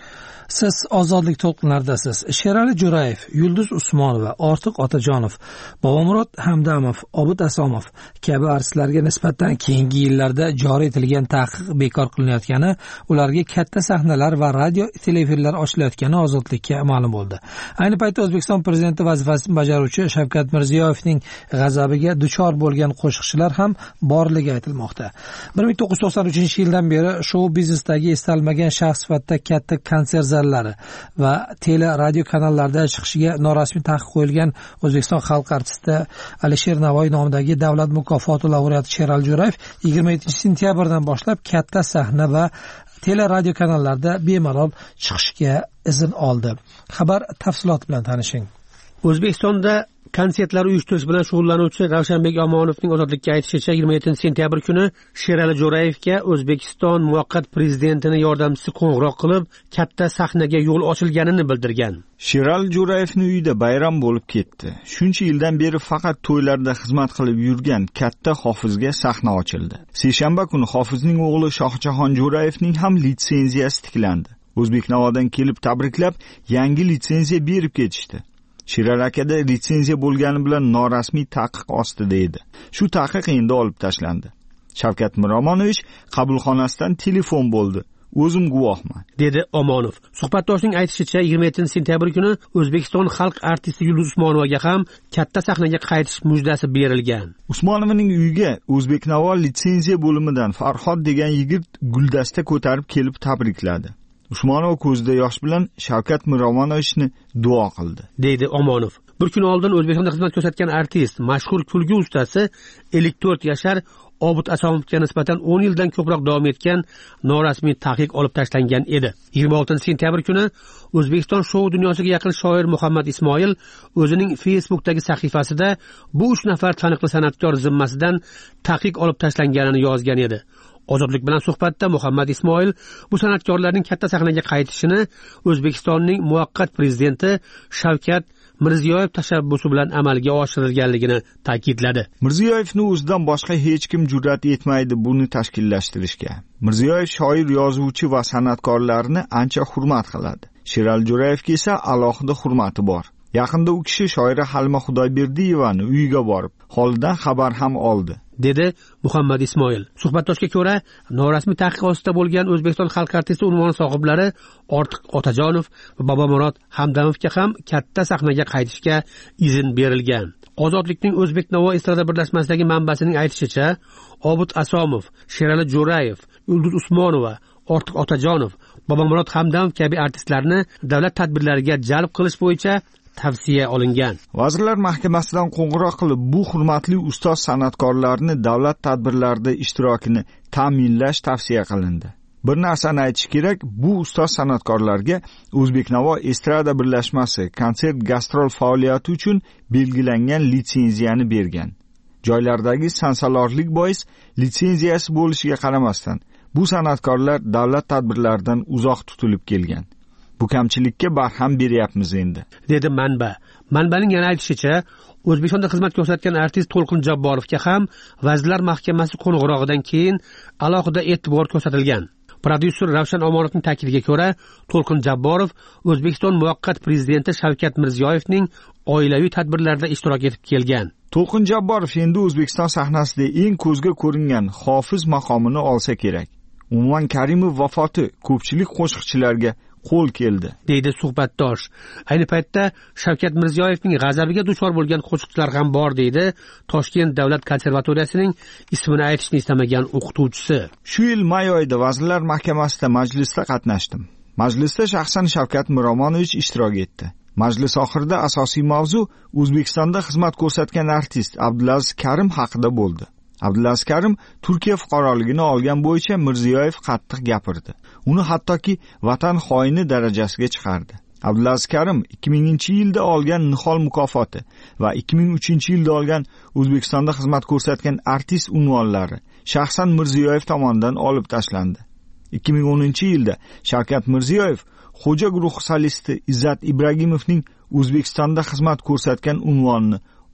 Siz ozodlik to'lqinlaridasiz. Sherali Jo'rayev, Yulduz Usmonova, Ortiq Otajonov, Bobomurod Hamdamov, Obid Asomov kabi artistlarga nisbatan keyingi yillarda joriy etilgan taqiq bekor qilinayotgani, ularga katta sahnalar va radio teleefirlar ochilayotgani ozodlikka ma'lum bo'ldi. Ayni paytda O'zbekiston prezidenti vazifasini bajaruvchi Shavkat Mirziyoyevning g'azabiga duchor bo'lgan qo'shiqchilar ham borligi aytilmoqda. bir ming to'qqiz yuz to'qson uchinchi yildan beri shou biznesdagi estalmagan shaxs sifatida katta konsert zallari va tele radio kanallarda chiqishiga norasmiy taqiq qo'yilgan O'zbekiston xalq artisti Alisher Navoiy nomidagi davlat mukofoti laureati Sherali Jo'rayev yigirma yettinchi sentyabrdan boshlab katta sahna va tele radio kanallarda bemalol chiqishga izn oldi. Xabar tafsiloti bilan tanishing. O'zbekistonda konsertlar uyushtirish bilan shug'ullanuvchi Ravshanbek Omonovning ozodlikka aytishicha yigirma yettinchi sentyabr kuni Sherali Jo'rayevga O'zbekiston muvaqqat prezidentining yordamchisi qo'ng'iroq qilib, katta sahnaga yo'l ochilganini bildirgan. Sherali Jo'rayevning uyida bayram bo'lib ketdi. Shuncha yildan beri faqat to'ylarda xizmat qilib yurgan katta hofizga sahna ochildi. Seshanba kuni hofizning o'g'li Shohjahon Jo'rayevning ham litsenziyasi tiklandi. O'zbeknavodan kelib tabriklab, yangi litsenziya berib ketishdi. Sherali akada litsenziya bo'lgani bilan norasmiy taqiq ostida edi. Shu taqiq endi olib tashlandi. Shavkat Miromonovich qabulxonasidan telefon bo'ldi. O'zim guvohman, dedi Omonov. Suhbatdoshning aytishicha, yigirma yettinchi sentyabr kuni O'zbekiston xalq artisti Yulduz Usmonovaga ham katta sahnaga qaytish mujdasi berilgan. Usmonovaning uyiga O'zbeknavo litsenziya bo'limidan Farhod degan yigit guldasta ko'tarib kelib tabrikladi. Usmonova ko'zida yosh bilan Shavkat Miromonovichni duo qildi, deydi Omonov. Bir kun oldin O'zbekistonda xizmat ko'rsatgan artist, mashhur kulgi ustasi ellik to'rt yashar Obid Asomovga nisbatan o'n yildan ko'proq davom etgan norasmiy taqiq olib tashlangan edi. yigirma oltinchi sentyabr kuni O'zbekiston shou dunyosiga yaqin shoir Muhammad Ismoil o'zining Facebook'dagi sahifasida bu uch nafar taniqli san'atkor zimmasidan taqiq olib tashlanganini yozgan edi. Ozodlik bilan suhbatda Muhammad Ismoil bu san'atkorlarning katta sahnaga qaytishini O'zbekistonning muvaqqat prezidenti Shavkat Mirziyoyev tashabbusi bilan amalga oshirilganligini ta'kidladi. Mirziyoyevning o'zidan boshqa hech kim jur'at etmaydi buni tashkillashtirishga. Mirziyoyev shoir, yozuvchi va san'atkorlarni ancha hurmat qiladi. Sherali Jo'rayevga esa alohida hurmati bor. Yaqinda u kishi shoira Halima Xudoyberdiyevani uyiga borib, holidan xabar ham oldi, dedi Muhammad Ismoil. Suhbatdoshga ko'ra, norasmiy taqiq ostida bo'lgan O'zbekiston xalq artisti unvoni sohiblari Ortiq Otajonov va Bobomurod Hamdamovga ham katta sahnaga qaytishga izn berilgan. Ozodlikning O'zbeknavo estrada birlashmasidagi manbasining aytishicha, Obid Asomov, Sherali Jo'rayev, Yulduz Usmonova, Ortiq Otajonov, Bobomurod Hamdamov kabi artistlarni davlat tadbirlariga jalb qilish bo'yicha tavsiya olingan. Vazirlar Mahkamasidan qo'ng'iroq qilib, bu hurmatli ustoz san'atkorlarni davlat tadbirlarida ishtirokini ta'minlash tavsiya qilindi. Bir narsani aytish kerak, bu ustoz san'atkorlarga O'zbeknavo estrada birlashmasi konsert gastrol faoliyati uchun belgilangan litsenziyani bergan. Joylardagi sansalorlik bois litsenziyasi bo'lishiga qaramasdan, bu san'atkorlar davlat tadbirlaridan uzoq tutilib kelgan. Bu kamchilikka barham beryapmiz endi, dedi manba. Manbaning yana aytishicha, O'zbekistonda xizmat ko'rsatgan artist To'lqin Jabborovga ham Vazirlar Mahkamasi qo'ng'irog'idan keyin alohida e'tibor ko'rsatilgan. Prodyuser Ravshan Omonovning ta'kidiga ko'ra, To'lqin Jabborov O'zbekiston muvaqqat prezidenti Shavkat Mirziyoyevning oilaviy tadbirlarida ishtirok etib kelgan. To'lqin Jabborov endi O'zbekiston sahnasida eng ko'zga ko'ringan hofiz maqomini olsa kerak. Umuman Karimov vafoti ko'pchilik qo'shiqchilarga qo'l keldi, deydi suhbatdosh. Ayni paytda Shavkat Mirziyoyevning g'azabiga duchor bo'lgan qo'shiqchilar ham bor, deydi Toshkent davlat konservatoriyasining ismini aytishni istamagan o'qituvchisi. Shu yil may oyida Vazirlar Mahkamasida majlisda qatnashdim. Majlisda shaxsan Shavkat Miromonovich ishtirok etdi. Majlis oxirida asosiy mavzu O'zbekistonda xizmat ko'rsatgan artist Abdulaziz Karim haqida bo'ldi. Abdulaziz Karim Turkiya fuqaroligini olgan bo'yicha Mirziyoyev qattiq gapirdi. Uni hattoki vatan xoini darajasiga chiqardi. Abdulaziz Karim ikki minginchi yilda olgan Nihol mukofoti va ikki ming uchinchi yilda olgan O'zbekistonda xizmat ko'rsatgan artist unvonlari shaxsan Mirziyoyev tomonidan olib tashlandi. ikki ming o'ninchi yilda Shavkat Mirziyoyev Xo'ja guruhi solisti Izzat Ibragimovning O'zbekistonda xizmat ko'rsatgan unvonini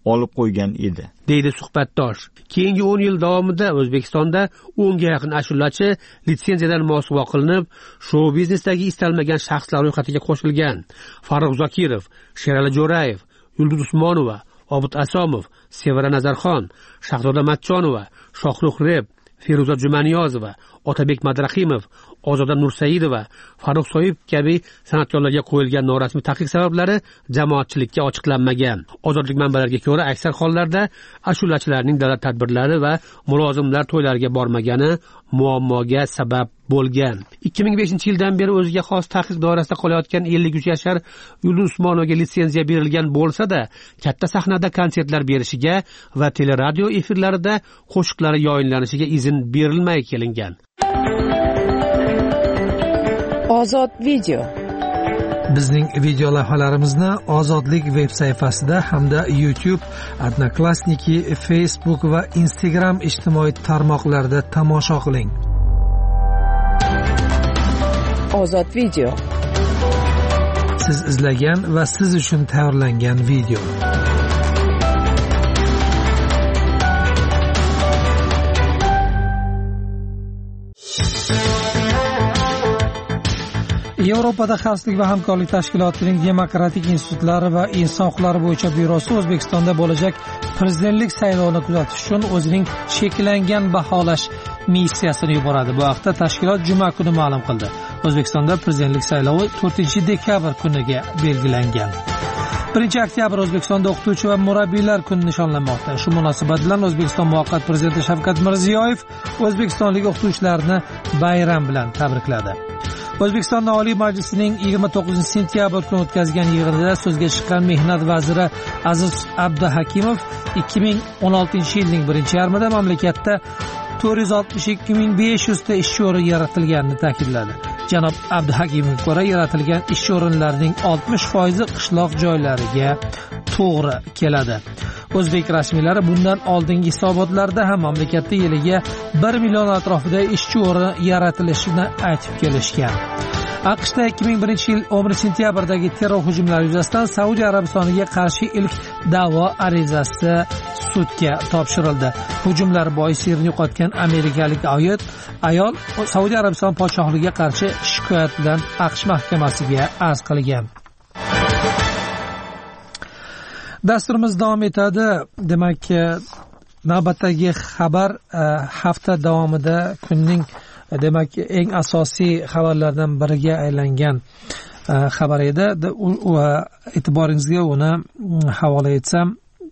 olib qo'ygan edi, deydi suhbatdosh. Keyingi o'n yil davomida O'zbekistonda o'nga yaqin ashulachi litsenziyadan mosuvo qilinib, shou biznesdagi istalmagan shaxslar ro'yxatiga qo'shilgan. Farruh Zokirov, Sherali Jo'rayev, Yulduz Usmonova, Obid Asomov, Sevara Nazarxon, Shahzoda Matchonova, Shohruh Reb, Feruza Jumaniyozova, Otabek Madrahimov, Ozoda Nursaidova, Farruh Soyib kabi san'atkorlarga qo'yilgan norasmiy taqiq sabablari jamoatchilikka ochiqlanmagan. Ozodlik manbalariga ko'ra, aksar hollarda ashulachilarning davlat tadbirlari va mulozimlar to'ylariga bormagani muammoga sabab bo'lgan. ikki ming beshinchi yildan beri o'ziga xos taqiq doirasida qolayotgan ellik uch yashar Yulduz Usmonovaga litsenziya berilgan bo'lsa-da, katta sahnada konsertlar berishiga va teleradio efirlarida qo'shiqlari yoyinlanishiga izn berilmay kelingan. Ozod video. Bizning video lavhalarimizni Ozodlik veb sayfasida hamda YouTube, Odnoklassniki, Facebook va Instagram ijtimoiy tarmoqlarida tomosha qiling. Ozod video. Siz izlagan va siz uchun tayyorlangan video. Yevropada xavfsizlik va hamkorlik tashkilotining demokratik institutlari va inson huquqlari bo'yicha byurosi O'zbekistonda bo'lajak prezidentlik saylovini kuzatish uchun o'zining cheklangan baholash missiyasini yuboradi. Bu haqda tashkilot juma kuni ma'lum qildi. O'zbekistonda prezidentlik saylovi to'rtinchi dekabr kuniga belgilangan. birinchi oktyabr O'zbekistonda o'qituvchi va murabbiylar kuni nishonlanmoqda. Shu munosabat bilan O'zbekiston muvaqqat prezidenti Shavkat Mirziyoyev o'zbekistonlik o'qituvchilarni bayram bilan tabrikladi. O'zbekiston Oliy Majlisining yigirma to'qqizinchi sentyabr kuni o'tkazgan yig'inida so'zga chiqqan Mehnat vaziri Aziz Abduhakimov ikki ming o'n oltinchi yilning birinchi yarmida mamlakatda to'rt yuz oltmish ikki ming besh yuz ta ish o'rni yaratilganini ta'kidladi. Janob Abduhakimovga ko'ra, yaratilgan ish o'rinlarining oltmish foizi qishloq joylariga to'g'ri keladi. O'zbek rasmiylari bundan oldingi hisobotlarda ham mamlakatda yiliga bir million atrofida ishchi o'rni yaratilishini aytib kelishgan. AQShda ikki ming birinchi yil o'n birinchi sentyabrdagi terror hujumlari yuzasidan Saudiya Arabistoniga qarshi ilk da'vo arizasi sudga topshirildi. Hujumlar bois yerini yo'qotgan amerikalik ayol ayol Saudiya Arabiston podshohligiga qarshi shikoyat bilan AQSh mahkamasiga arz qilgan. Dasturimiz davom etadi. Demak, navbatdagi xabar hafta davomida kunning demak eng asosiy xabarlardan biriga aylangan xabar edi. E'tiboringizga uni havola etsam,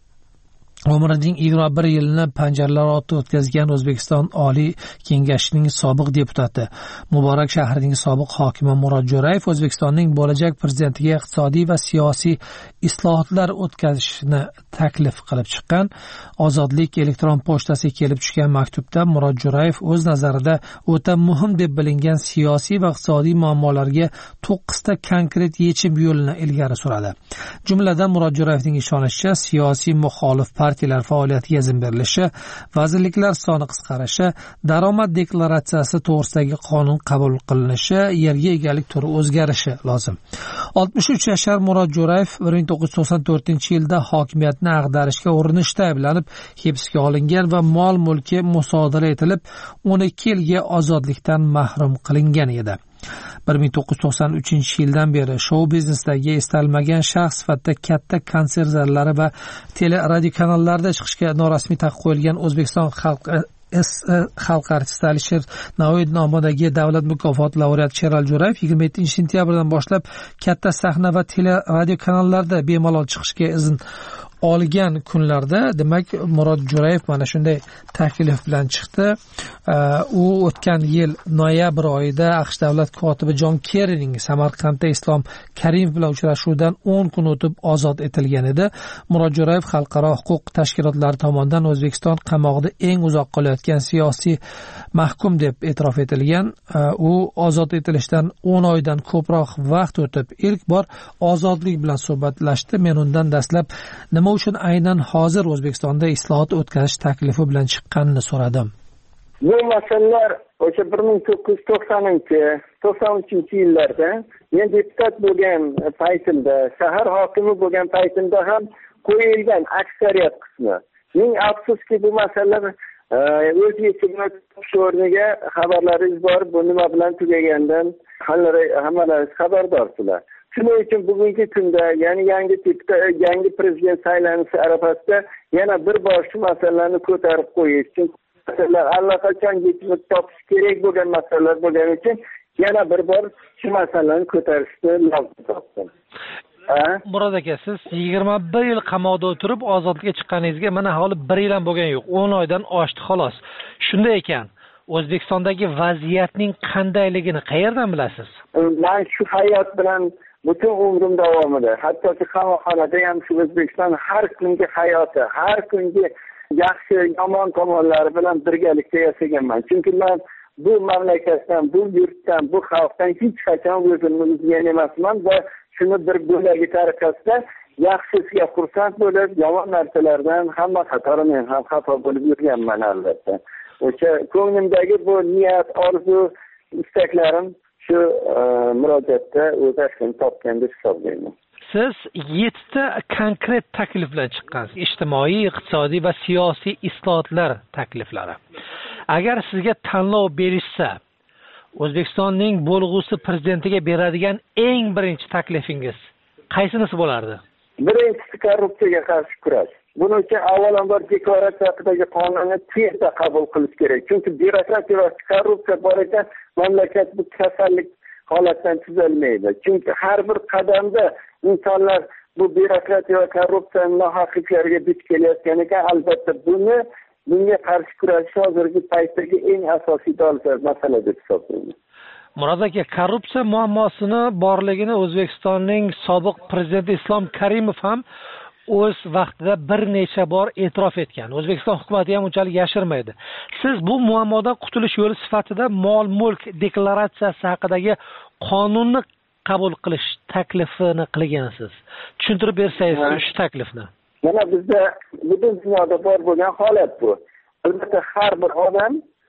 umrining yigirma bir yilini panjaralar ortida o'tkazgan O'zbekiston Oliy Kengashining sobiq deputati, Muborak shahrining sobiq hokimi Murod Jo'rayev O'zbekistonning bo'lajak prezidentiga iqtisodiy va siyosiy islohotlar o'tkazishni taklif qilib chiqqan. Ozodlik elektron pochtasiga kelib tushgan maktubda Murod Jo'rayev o'z nazarida o'ta muhim deb bilingan siyosiy va iqtisodiy muammolarga to'qqizta konkret yechim yo'lini ilgari suradi. Jumladan Murod Jo'rayevning ishonishicha, siyosiy muxolif partiyalar faoliyatiga izn berilishi, vazirliklar soni qisqarishi, daromad deklaratsiyasi to'g'risidagi qonun qabul qilinishi, yerga egalik turi o'zgarishi lozim. oltmish uch yashar Murod Jo'rayev bir ming to'qqiz yuz to'qson to'rtinchi yilda hokimiyatni ag'darishga urinishda ayblanib hibsga olingan va mol-mulki musodara etilib, o'n ikki yilga ozodlikdan mahrum qilingan edi. bir ming to'qqiz yuz to'qson uchinchi yildan beri shou biznesdagi istalmagan shaxs sifatida katta konsert zallari va teleradio kanallarda chiqishga norasmiy taqiq qo'yilgan O'zbekiston xalq xalq artisti Alisher Navoiy nomidagi davlat mukofoti laureati Sherali Jo'rayev yigirma yettinchi sentyabrdan boshlab katta sahna va teleradio kanallarda bemalol chiqishga izn olgan kunlarda, demak, Murod Jo'rayev mana shunday taklif bilan chiqdi. U o'tgan yil noyabr oyida AQSh davlat kotibi Jon Kerrining Samarqandda Islom Karimov bilan uchrashuvidan o'n kun o'tib ozod etilgan edi. Murod Jo'rayev xalqaro huquq tashkilotlari tomonidan O'zbekiston qamog'ida eng uzoq qolayotgan siyosiy mahkum deb e'tirof etilgan. U ozod etilishdan o'n oydan ko'proq vaqt o'tib ilk bor ozodlik bilan suhbatlashdi. Men undan dastlab nima uchun aynan hozir O'zbekistonda islohot o'tkazish taklifi bilan chiqqanini so'radim. Bu masalalar o'sha bir ming to'qqiz yuz to'qsoninchi to'qson uchinchi yillarda men deputat bo'lgan paytimda, shahar hokimi bo'lgan paytimda ham qo'yilgan aksariyat qismi. Ming afsuski bu masalalar o'z yechimini topish o'rniga xabarlaringiz bor, bu nima bilan tugagandan hammalaringiz xabardorsizlar. Shuning uchun bugungi kunda, ya'ni yangi tipda yangi prezident saylanishi arafasida yana bir bor shu masalalarni ko'tarib qo'yish uchun masalalar allaqachon yechimini topish kerak bo'lgan masalalar bo'lgani uchun yana bir bor shu masalalarni ko'tarishni lozim topdim. Murod aka, siz yigirma bir yil qamoqda o'tirib ozodlikka chiqqaningizga mana hali bir yil ham bo'lgani yo'q, o'n oydan oshdi xolos. Shunday ekan, O'zbekistondagi vaziyatning qandayligini qayerdan bilasiz? Men shu hayot bilan butun umrim davomida, hattoki qamoqxonada ham shu O'zbekiston har kungi hayoti, har kungi yaxshi yomon tomonlari bilan birgalikda yashaganman. Chunki men bu mamlakatdan, bu yurtdan, bu xalqdan hech qachon o'zimni uzgan emasman va shuni bir bo'lagi tariqasida yaxshisiga xursand bo'lib, yomon narsalardan hamma qatori men ham xafa bo'lib yurganman albatta. O'sha ko'nglimdagi bu niyat, orzu, istaklarim shu murojaatda o'z aksini topgan deb hisoblayman. Siz yettita konkret taklif bilan chiqqansiz. Ijtimoiy, iqtisodiy va siyosiy islohotlar takliflari. Agar sizga tanlov berishsa, O'zbekistonning bo'lg'usi prezidentiga beradigan eng birinchi taklifingiz qaysinisi bo'lardi? Birinchisi korrupsiyaga qarshi kurash. Buning uchun avvalambor deklaratsiya haqidagi qonunni tezda qabul qilish kerak. Chunki byurokratiya va korrupsiya bor ekan, mamlakat bu kasallik holatdan tuzalmaydi. Chunki har bir qadamda insonlar bu byurokratiya va korrupsiya nohaqliklarga duch kelayotgan ekan, albatta buni bunga qarshi kurashish hozirgi paytdagi eng asosiy dolzarb masala deb hisoblayman. Murod aka, korrupsiya muammosini borligini O'zbekistonning sobiq prezidenti Islom Karimov ham o'z vaqtida bir necha bor e'tirof etgan. O'zbekiston hukumati ham unchalik yashirmaydi. Siz bu muammodan qutulish yo'li sifatida mol-mulk deklaratsiyasi haqidagi qonunni qabul qilish taklifini qilgansiz. Tushuntirib bersangiz shu taklifni. Mana bizda butun dunyoda bor bo'lgan holat bu. Albatta har bir odam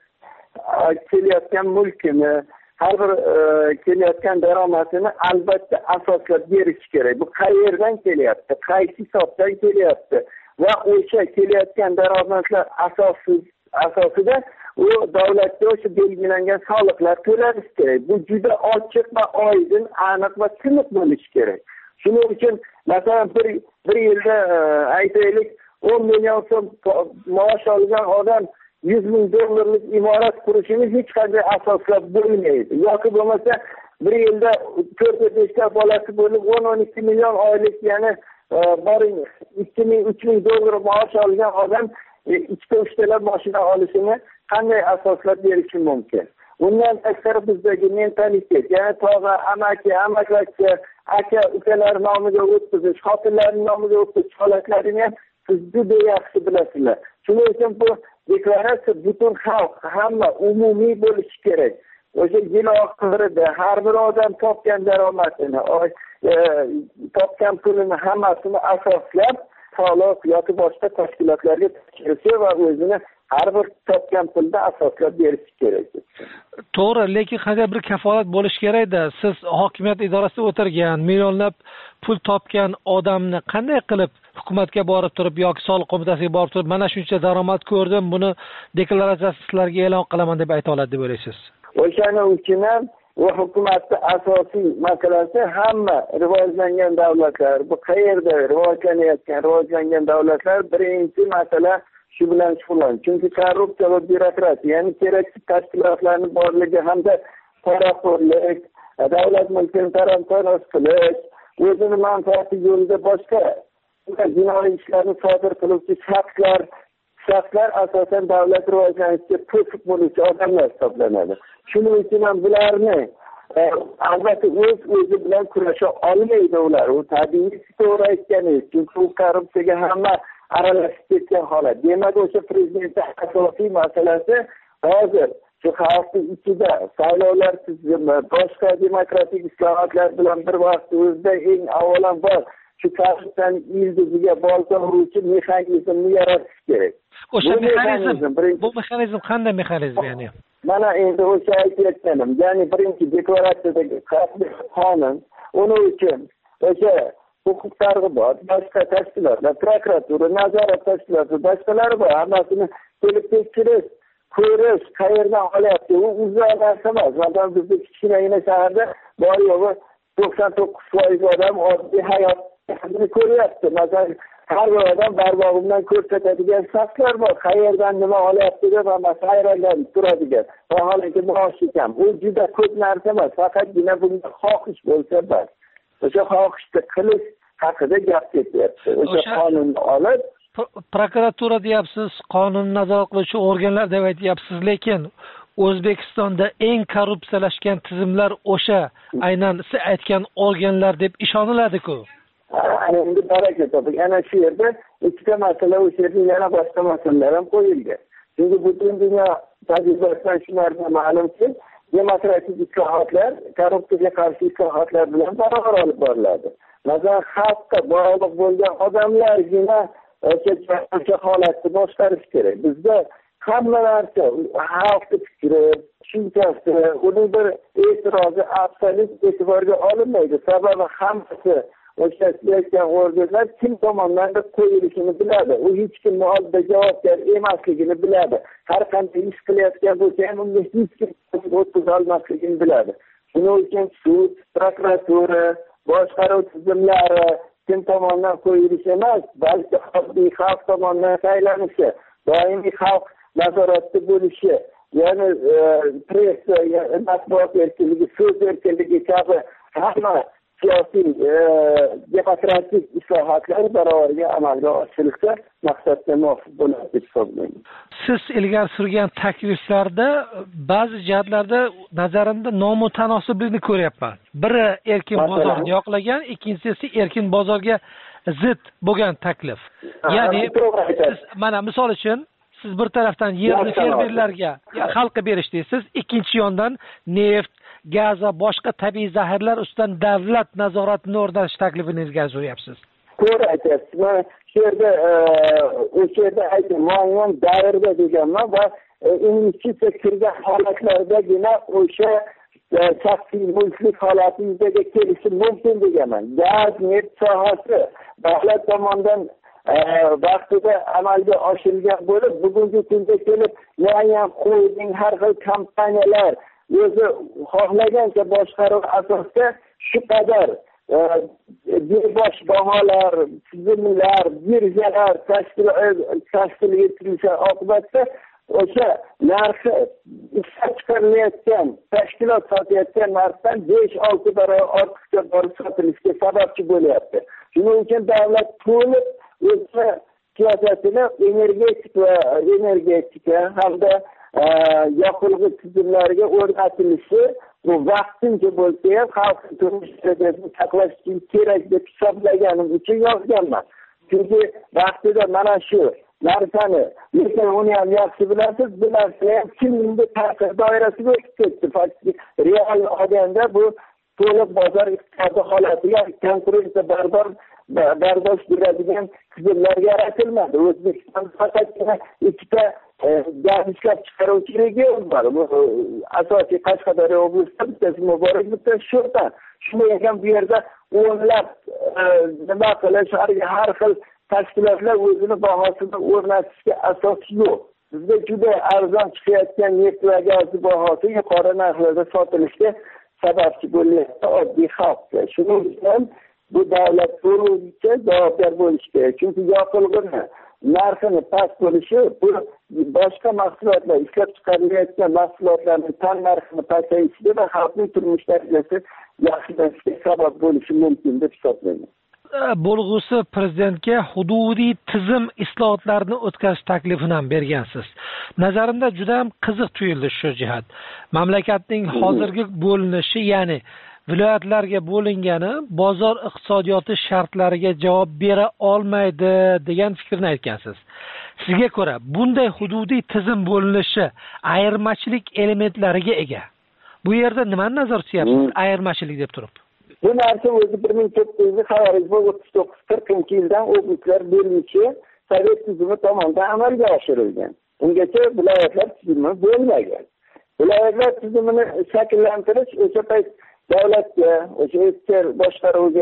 kelayotgan mulkini, har bir kelayotgan daromadini albatta asoslab berish kerak. Bu qayerdan kelyapti, qaysi hisobdan kelyapti va o'sha kelayotgan daromadlar asossiz asosida u davlatga o'sha belgilangan soliqlar to'lanishi kerak. Bu juda ochiq va oydin, aniq va tiniq bo'lishi kerak. Shuning uchun masalan bir bir yilda aytaylik o'n million so'm maosh olgan odam yuz ming dollarlik imorat qurishini hech qanday asoslab bo'lmaydi. Yoki bo'lmasa bir yilda to'rt beshta bolasi bo'lib o'n o'n ikki million oylik, ya'ni boring ikki ming uch ming dollar maosh olgan odam ikkita uchtalab mashina olishini qanday asoslab berishi mumkin? Bundan tashqari bizdagi mentalitet, ya'ni tog'a, amaki, amakivachcha, aka, ukalar nomiga o'tkazish, xotinlarning nomiga o'tkazish holatlarini ham siz juda yaxshi bilasizlar. Shuning uchun bu deklaratsiya butun xalq, hamma umumiy bo'lishi kerak. O'sha yil oxirida har bir odam topgan daromadini, topgan pulini hammasini asoslab soliq yoki boshqa tashkilotlarga tashkilishi va o'zini har bir topgan pulda asoslab berish kerak. To'g'ri, lekin qanday bir kafolat bo'lish kerak-da. Siz hokimiyat idorasida o'tirgan, millionlab pul topgan odamni qanday qilib hukumatga borib turib yoki soliq qo'mitasiga borib turib, mana shuncha daromad ko'rdim, buni deklaratsiyasi sizlarga e'lon qilaman deb ayta oladi deb o'ylaysiz? O'shaning uchun ham va hukumatning asosiy masalasi hamma rivojlangan davlatlar, bu qayerda rivojlanayotgan, rivojlangan davlatlar birinchi masala shu bilan shug'ullan. Chunki korrupsiya va byurokratiya, ya'ni keraksiz tashkilotlarning borligi hamda poraxo'rlik, davlat mulkini talon-taroj qilish, o'zini manfaati yo'lida boshqa jinoiy ishlarni sodir qiluvchi shaxslar, shaxslar asosan davlat rivojlanishiga to'siq bo'luvchi odamlar hisoblanadi. Shuning uchun ham bularni albatta o'z o'zi bilan kurasha olmaydi ular. U tabiiy to'g'ri aytganingiz, chunki u korrupsiyaga hamma aralashib ketgan holat. Demak, o'sha prezidentning asosiy masalasi hozir shu xalqning ichida saylovlar tizimi, boshqa demokratik islohotlar bilan bir vaqt o'zida eng avvalambor shu korrupsiyaning ildiziga bolta uruvchi mexanizmni yaratish kerak. O'sha mexanizm, bu mexanizm qanday mexanizm ya'ni? Mana endi o'sha aytayotganim, ya'ni birinchi deklaratsiyadagi qonun, uning uchun o'sha huquq targ'ibot, boshqa tashkilotlar, prokuratura, nazorat tashkiloti, boshqalari bor. Hammasini kelib tekshirish, ko'rish, qayerdan olyapti, u uzoq narsa emas. Masalan, bizning kichkinagina shaharda bor yo'g'i to'qson to'qqiz foiz odam oddiy hayotni ko'ryapti. Masalan, har bir odam barmog'i bilan ko'rsatadigan shaxslar bor. Qayerdan nima olyapti deb hammasi hayronlanib turadigan. Vaholanki maoshi kam. U juda ko'p narsa emas, faqatgina bunda xohish bo'lsa bas. O'sha xohishni qilish haqida gap ketyapti. O'sha qonunni olib prokuratura deyapsiz, qonun nazorat qiluvchi organlar deb aytyapsiz, lekin O'zbekistonda eng korrupsiyalashgan tizimlar o'sha aynan siz aytgan organlar deb ishoniladi-ku. Endi baraka toping. Ana shu yerda ikkita masala, o'sha yerda yana boshqa masalalar ham qo'yilgan. Chunki butun dunyo tajribasidan shu narsa ma'lumki, demokratik islohotlar korrupsiyaga qarshi islohotlar bilan barobar olib boriladi. Masalan, xalqqa bog'liq bo'lgan odamlargina o'sha holatni boshqarish kerak. Bizda hamma narsa xalqning fikri, tushunchasi, uning bir e'tirozi absolyut e'tiborga olinmaydi. Sababi hammasi o'sha aytgan organlar kim tomonidan qo'yilishini biladi. U hech kimni oldida javobgar emasligini biladi. Har qanday ish qilayotgan bo'lsa ham unga hech kim o'tkaza olmasligini biladi. Shuning uchun sud, prokuratura, boshqaruv tizimlari kim tomonidan qo'yilishi emas, balki oddiy xalq tomonidan saylanishi, doimiy xalq nazoratda bo'lishi, ya'ni pressa, matbuot erkinligi, so'z erkinligi kabi hamma siyosiy demokratik islohotlar barobarga amalga oshirilsa maqsadga muvofiq bo'ladi deb hisoblayman. Siz ilgari surgan takliflarda ba'zi jihatlarda nazarimda nomutanosiblikni ko'ryapman. Biri erkin bozorni yoqlagan, ikkinchisi esa erkin bozorga zid bo'lgan taklif. Ya'ni siz mana misol uchun siz bir tarafdan yerni fermerlarga xalqqa berish deysiz, ikkinchi yondan neft, gaz va boshqa tabiiy zaxiralar ustidan davlat nazoratini o'rnatish taklifini ilgari suryapsiz. To'g'ri aytyapsiz. Mana shu yerda o'sha yerda aytdim, muayyan davrda deganman va investitsiya kirgan holatlardagina o'sha shaxsiy mulklik holati yuzaga kelishi mumkin deganman. Gaz, neft sohasi davlat tomonidan vaqtida amalga oshirilgan bo'lib, bugungi kunda kelib muayyan qo'yilgan har xil kompaniyalar o'zi xohlagancha boshqaruv asosida shu qadar bosh baholar, tizimlar, birjalar tashkil etilishi oqibatida o'sha narxi ishlab chiqarilayotgan tashkilot sotayotgan narxdan besh olti barobar ortiqcha borib sotilishiga sababchi bo'lyapti. Shuning uchun davlat to'liq o'z siyosatini energetik va energetika hamda yoqilg'i tizimlariga o'rnatilishi bu vaqtincha bo'lsa ham xalq turmush darajasini saqlash uchun kerak deb hisoblaganim uchun yozganman. Chunki vaqtida mana shu narsani, lekin uni ham yaxshi bilasiz, bu narsa ham kimning ta'sir doirasiga o'tib ketdi. Faktik real olganda bu to'liq bozor iqtisodiy holatiga konkurensiya bardosh bardosh beradigan tizimlar yaratilmadi. O'zbekiston faqatgina ikkita gaz ishlab chiqaruvchi region bor. Asosiy Qashqadaryo oblastida bittasi Muborak, bittasi Sho'rtan. Shunday ekan bu yerda o'nlab nima qilish, har xil tashkilotlar o'zini bahosini o'rnatishga asos yo'q. Bizda juda arzon chiqayotgan neft va gaz bahosi yuqori narxlarda sotilishiga sababchi bo'lyapti oddiy xalqqa. Shuning uchun bu davlat to'liqcha javobgar bo'lishi kerak. Chunki yoqilg'ini narxini past bo'lishi bu boshqa mahsulotlar, ishlab chiqarilayotgan mahsulotlarning tan narxini pasayishiga va xalqning turmush darajasi yaxshilanishiga sabab bo'lishi mumkin deb hisoblayman. Bo'lg'usi prezidentga hududiy tizim islohotlarini o'tkazish taklifini ham bergansiz. Nazarimda juda ham qiziq tuyuldi shu jihat. Mamlakatning hozirgi bo'linishi, ya'ni viloyatlarga bo'lingani bozor iqtisodiyoti shartlariga javob bera olmaydi degan fikrni aytgansiz. Sizga ko'ra bunday hududiy tizim bo'linishi ayirmachilik elementlariga ega. Bu yerda nimani nazarda tutyapsiz ayirmachilik deb turib? Bu narsa o'zi bir ming to'qqiz yuz o'ttiz to'qqiz qirqinchi yildan oblastlar bo'linishi Sovet tizimi tomonidan amalga oshirilgan. Ungacha viloyatlar tizimi bo'lmagan. Viloyatlar tizimini shakllantirish o'sha payt davlatga, o'sha ichki boshqaruvga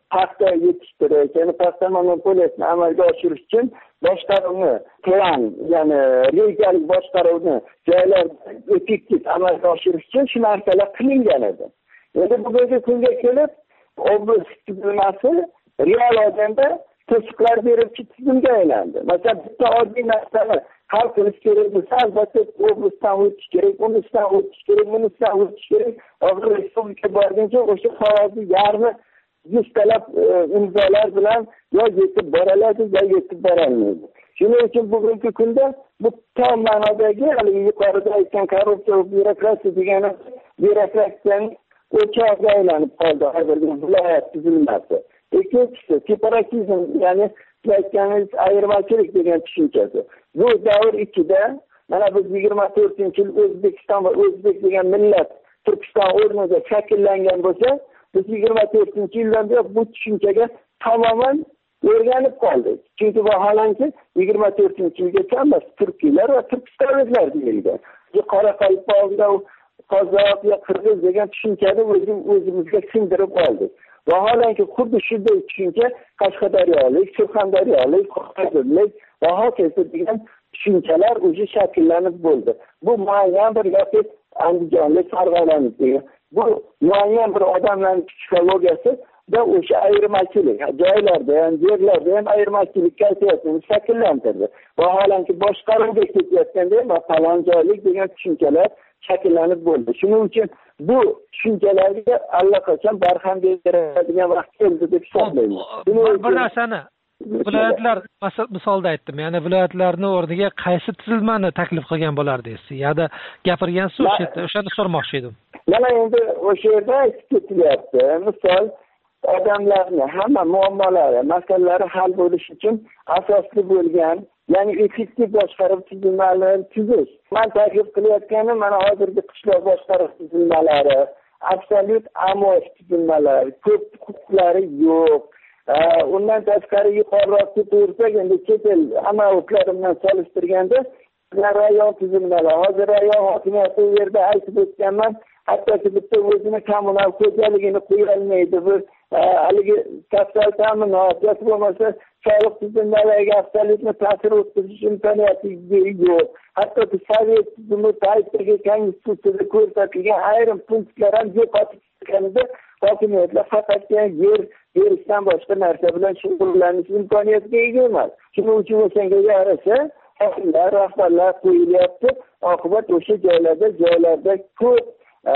paxta yetishtirish, ya'ni paxta monopoliyasini amalga oshirish uchun boshqaruvni plan, ya'ni rejalik boshqaruvni joylarda effektiv amalga oshirish uchun shu narsalar qilingan edi. Endi bugungi kunga kelib, oblast tuzilmasi real odamda to'siqlar beruvchi tizimga aylandi. Masalan, bitta oddiy narsani hal qilish kerak bo'lsa, albatta oblastdan o'tish kerak, bunisidan o'tish kerak, bunisidan o'tish kerak. Hozir respublika borguncha o'sha qog'ozni yarmi yuztalab imzolar bilan yo yetib boroladi, yo yetib borolmaydi. Shuning uchun bugungi kunda bu tom ma'nodagi, hali yuqorida aytgan korrupsiya va byurokratiya degani byurokratiyaning o'chog'iga aylanib qoldi hozirgi viloyat tuzilmasi. Ikkinchisi separatizm, ya'ni aytganingiz ayirmachilik degan tushunchasi. Bu davr ichida mana biz yigirma to'rtinchi yil O'zbekiston va o'zbek degan millat Turkiston o'rnida shakllangan bo'lsa, biz yigirma to'rtinchi yildan beri bu tushunchaga tamoman o'rganib qoldik. Chunki vaholanki yigirma to'rtinchi yilgacha biz turkiylar va turkistonliklar deyilgan. Qoraqalpoqda qozoq yo qirg'iz degan tushunchani o'zimiz o'zimizga singdirib oldik. Vaholanki xuddi shunday tushuncha Qashqadaryolik, Surxondaryolik, Qo'qonlik va hokazo degan tushunchalar o'zi shakllanib bo'ldi. Bu muayyan bir yoki Andijonlik, Farg'onalik degan bu muayyan bir odamlarning psixologiyasi da o'sha ayirmachilik, joylarda ham, yerlarda ham ayirmachilik kayfiyatini shakllantirdi. Vaholanki boshqaruvga ketayotganda ham falon joylik degan tushunchalar shakllanib bo'ldi. Shuning uchun bu tushunchalarga allaqachon barham beradigan vaqt keldi deb hisoblayman. Bir narsani viloyatlar misolda aytdim, ya'ni viloyatlarning o'rniga qaysi tuzilmani taklif qilgan bo'lardingiz? Yo'da gapirgansiz o'sha yerda, o'shani so'ramoqchi edim. Mana endi o'sha yerda aytib ketilyapti. Misol odamlarni hamma muammolari, masalalari hal bo'lishi uchun asosli bo'lgan, ya'ni effektiv boshqaruv tuzilmalarini tuzish. Men taklif qilayotganim mana hozirgi qishloq boshqaruv tuzilmalari, absolyut amosh tuzilmalari, ko'p huquqlari yo'q. Undan tashqari yuqoriroq ketaversak, endi chet el amaliyotlar bilan solishtirganda rayon tuzilmalari, hozir rayon hokimiyati u yerda aytib o'tganman, hattoki bitta o'zini kommunal xo'jaligini qo'ya olmaydi. Bu haligi kasal ta'minot yoki bo'lmasa soliq tizimlariga absolyutni ta'sir o'tkazish imkoniyati yo'q. Hattoki sovet tizimi paytidagi konstitutsiyada ko'rsatilgan ayrim punktlar ham yo'qotib ketganida hokimiyatlar faqatgina yer berishdan boshqa narsa bilan shug'ullanish imkoniyatiga ega emas. Shuning uchun o'shanga yarasha hokimlar, rahbarlar qo'yilyapti. Oqibat o'sha joylarda joylarda ko'p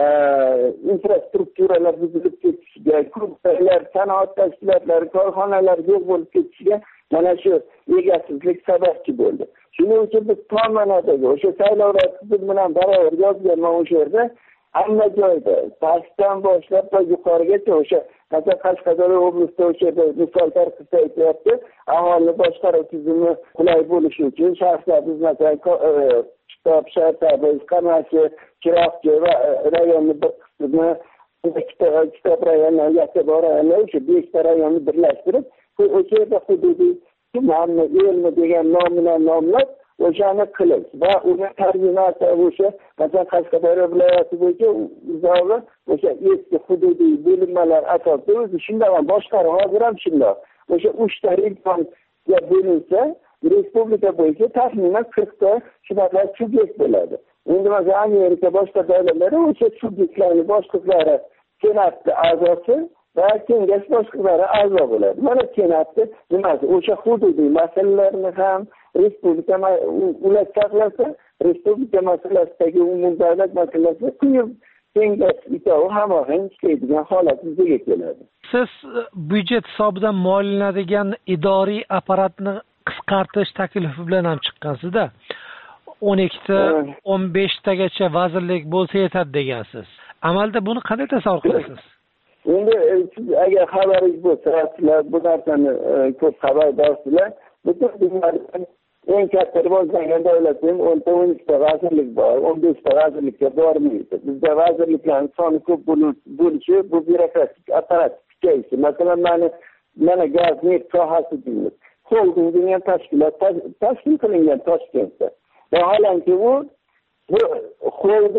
infrastrukturalar buzilib ketishiga, ko'p joylar, sanoat tashkilotlari, korxonalar yo'q bo'lib ketishiga mana shu egasizlik sababchi bo'ldi. Shuning uchun biz tom ma'nodagi o'sha saylovlar tizimi bilan barobar yozganman o'sha yerda hamma joyda pastdan boshlab va yuqorigacha o'sha masalan Qashqadaryo oblastida o'sha yerda misol tarqisa aytyapti, aholini boshqaruv tizimi qulay bo'lishi uchun shaxslar biz masalan Kitob, Shartaboy, Qamashi, Chiroqchi va rayonni bir qismini Kitob rayoni, Yakkabog' rayoni o'sha beshta rayonni birlashtirib, o'sha yerda hududiy tumanni, elni degan nom bilan nomlab o'shani qilish va uni tarjimasi o'sha masalan Qashqadaryo viloyati bo'yicha uzog'i o'sha eski hududiy bo'linmalar asosida o'zi shunday boshqaruv hozir ham shunday. O'sha uchta regionga bo'linsa respublika bo'yicha taxminan qirqta shunaqa subyekt bo'ladi. Endi masalan Amerika boshqa davlatlari o'sha subyektlarning boshliqlari senatning a'zosi va kengash boshliqlari a'zo bo'ladi. Mana senatni nimasi? O'sha hududiy masalalarni ham respublika ular saqlasa, respublika masalasidagi umumdavlat masalasini quyib kengash itovi hamohang ishlaydigan holat yuzaga keladi. Siz byudjet hisobidan moliyalanadigan idoriy apparatni qisqartirish taklifi bilan ham chiqqansizda. o'n ikkita, o'n beshtagacha vazirlik bo'lsa yetadi degansiz. Amalda buni qanday tasavvur qilasiz? Endi siz agar xabaringiz bo'lsa, sizlar bu narsani ko'p xabardorsizlar. Butun dunyoda eng katta rivojlangan davlatda o'nta o'n ikkita vazirlik bor, o'n beshta vazirlikka bormaydi. Bizda vazirliklarning soni ko'p bo'lishi, bu byurokratik apparat kuchayishi. Masalan, mana mana gaz neft sohasi deymiz. Holding degan tashkilot tashkil qilingan Toshkentda. Vaholanki u bu holding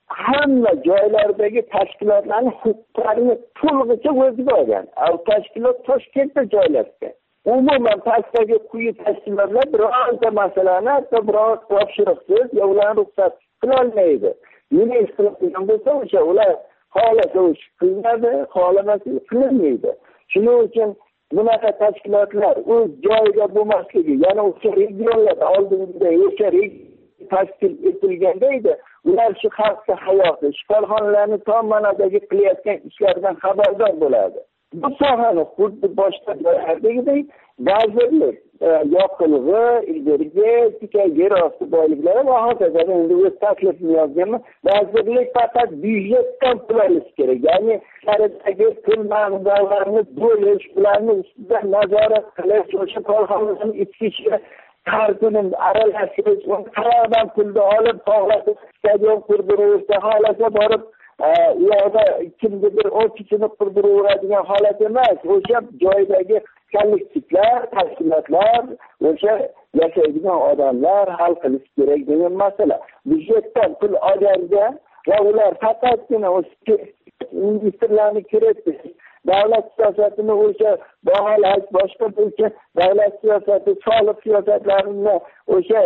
hamma joylardagi tashkilotlarning huquqlarini to'lig'icha o'ziga olgan. Tashkilot Toshkentda joylashgan. Umuman pastdagi quyi tashkilotlar birorta masalani hatto biror topshiriqsiz yo ularni ruxsat qilolmaydi. Nima ish qilgan bo'lsa o'sha ular xohlasa o'sha qilinadi, xohlamasa qilinmaydi. Shuning uchun bunaqa tashkilotlar o'z joyida bo'lmasligi, ya'ni o'sha regionlarda oldingida o'sha tashkil etilganda edi, ular shu xalqning hayoti, shifoxonalarni tom ma'nodagi qilayotgan ishlaridan xabardor bo'ladi. Bu sohani xuddi boshqa joylardagidek vazirlik, yoqilg'i, energetika, yer osti boyliklari va hokazo endi o'z taklifini yozganman. Vazirlik faqat byudjetdan pul olish kerak. Ya'ni sharidagi pul mablag'larini bo'lish, ularni ustidan nazorat qilish, o'sha korxonalarning ichki ishiga qarzini aralashtirish, qayerdan pulni olib, xohlasa stadion qurdirishda, xohlasa borib u yoqda kimnidir ofisini qurdiradigan holat emas. O'sha joydagi kollektivlar, tashkilotlar, o'sha yashaydigan odamlar hal qilish kerak degan masala. Byudjetdan pul olganda va ular faqatgina o'sha investorlarni kiritish, davlat siyosatini o'sha baholash, boshqa bo'yicha davlat siyosati, soliq siyosatlarini o'sha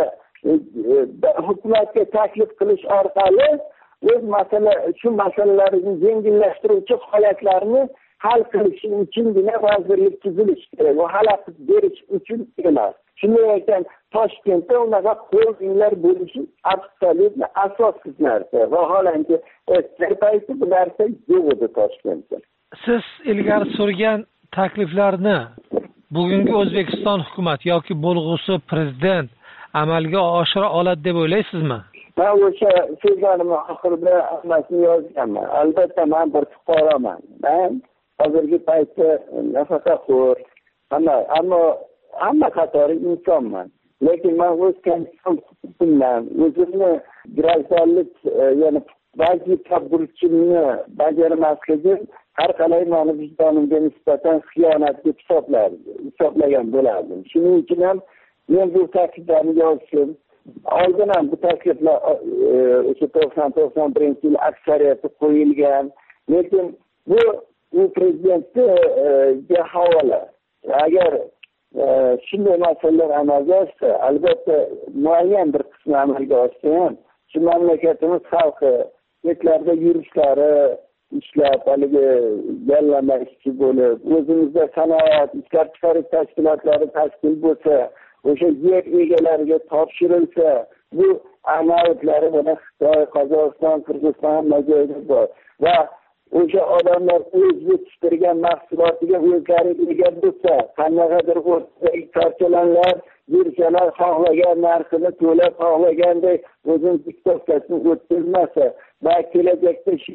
hukumatga taklif qilish orqali o'z masala shu masalalarni yengillashtiruvchi holatlarni hal qilish uchungina vazirlik tuzilishi kerak. Bu xalaqit berish uchun emas. Shunday ekan Toshkentda unaqa xoldinglar bo'lishi absolyutni asossiz narsa. Vaholanki payti bu narsa yo'q edi Toshkentda. Siz ilgari surgan takliflarni bugungi O'zbekiston hukumati yoki bo'lg'usi prezident amalga oshira oladi deb o'ylaysizmi? Men o'sha so'zlarimni oxirida hammasini yozganman. Albatta men bir fuqaroman. Men hozirgi paytda nafaqaxo'r, hamma ammo hamma qatori insonman. Lekin men o'z huquqimdan, o'zimni gражданlik, ya'ni vazifa burchimni bajarmasligim har qalay meni vijdonimga nisbatan xiyonat deb hisoblagan bo'lardim. Shuning uchun ham men bu takliflarni yozdim. Oldin ham bu takliflar o'sha to'qson to'qson birinchi yil aksariyati qo'yilgan. Lekin bu u prezidentga havola. Agar shunday masalalar amalga oshsa, albatta muayyan bir qismi amalga oshsa ham shu mamlakatimiz xalqi chetlarda yurishlari, ishlab, haligi yallama ishchi bo'lib, o'zimizda sanoat, ishlab chiqarish tashkilotlari tashkil bo'lsa, o'sha yer egalariga topshirilsa, bu amaliyotlar mana Xitoy, Qozog'iston, Qirg'iziston hamma joyda bor. Va o'sha odamlar o'z yetishtirgan mahsulotiga o'zlari ega bo'lsa, qanaqadir o'rtadagi parchalanlar, yursalar, xohlagan narxini to'lab, xohlagandek o'zini diktatsiyasini o'tkazmasa, va kelajakda shu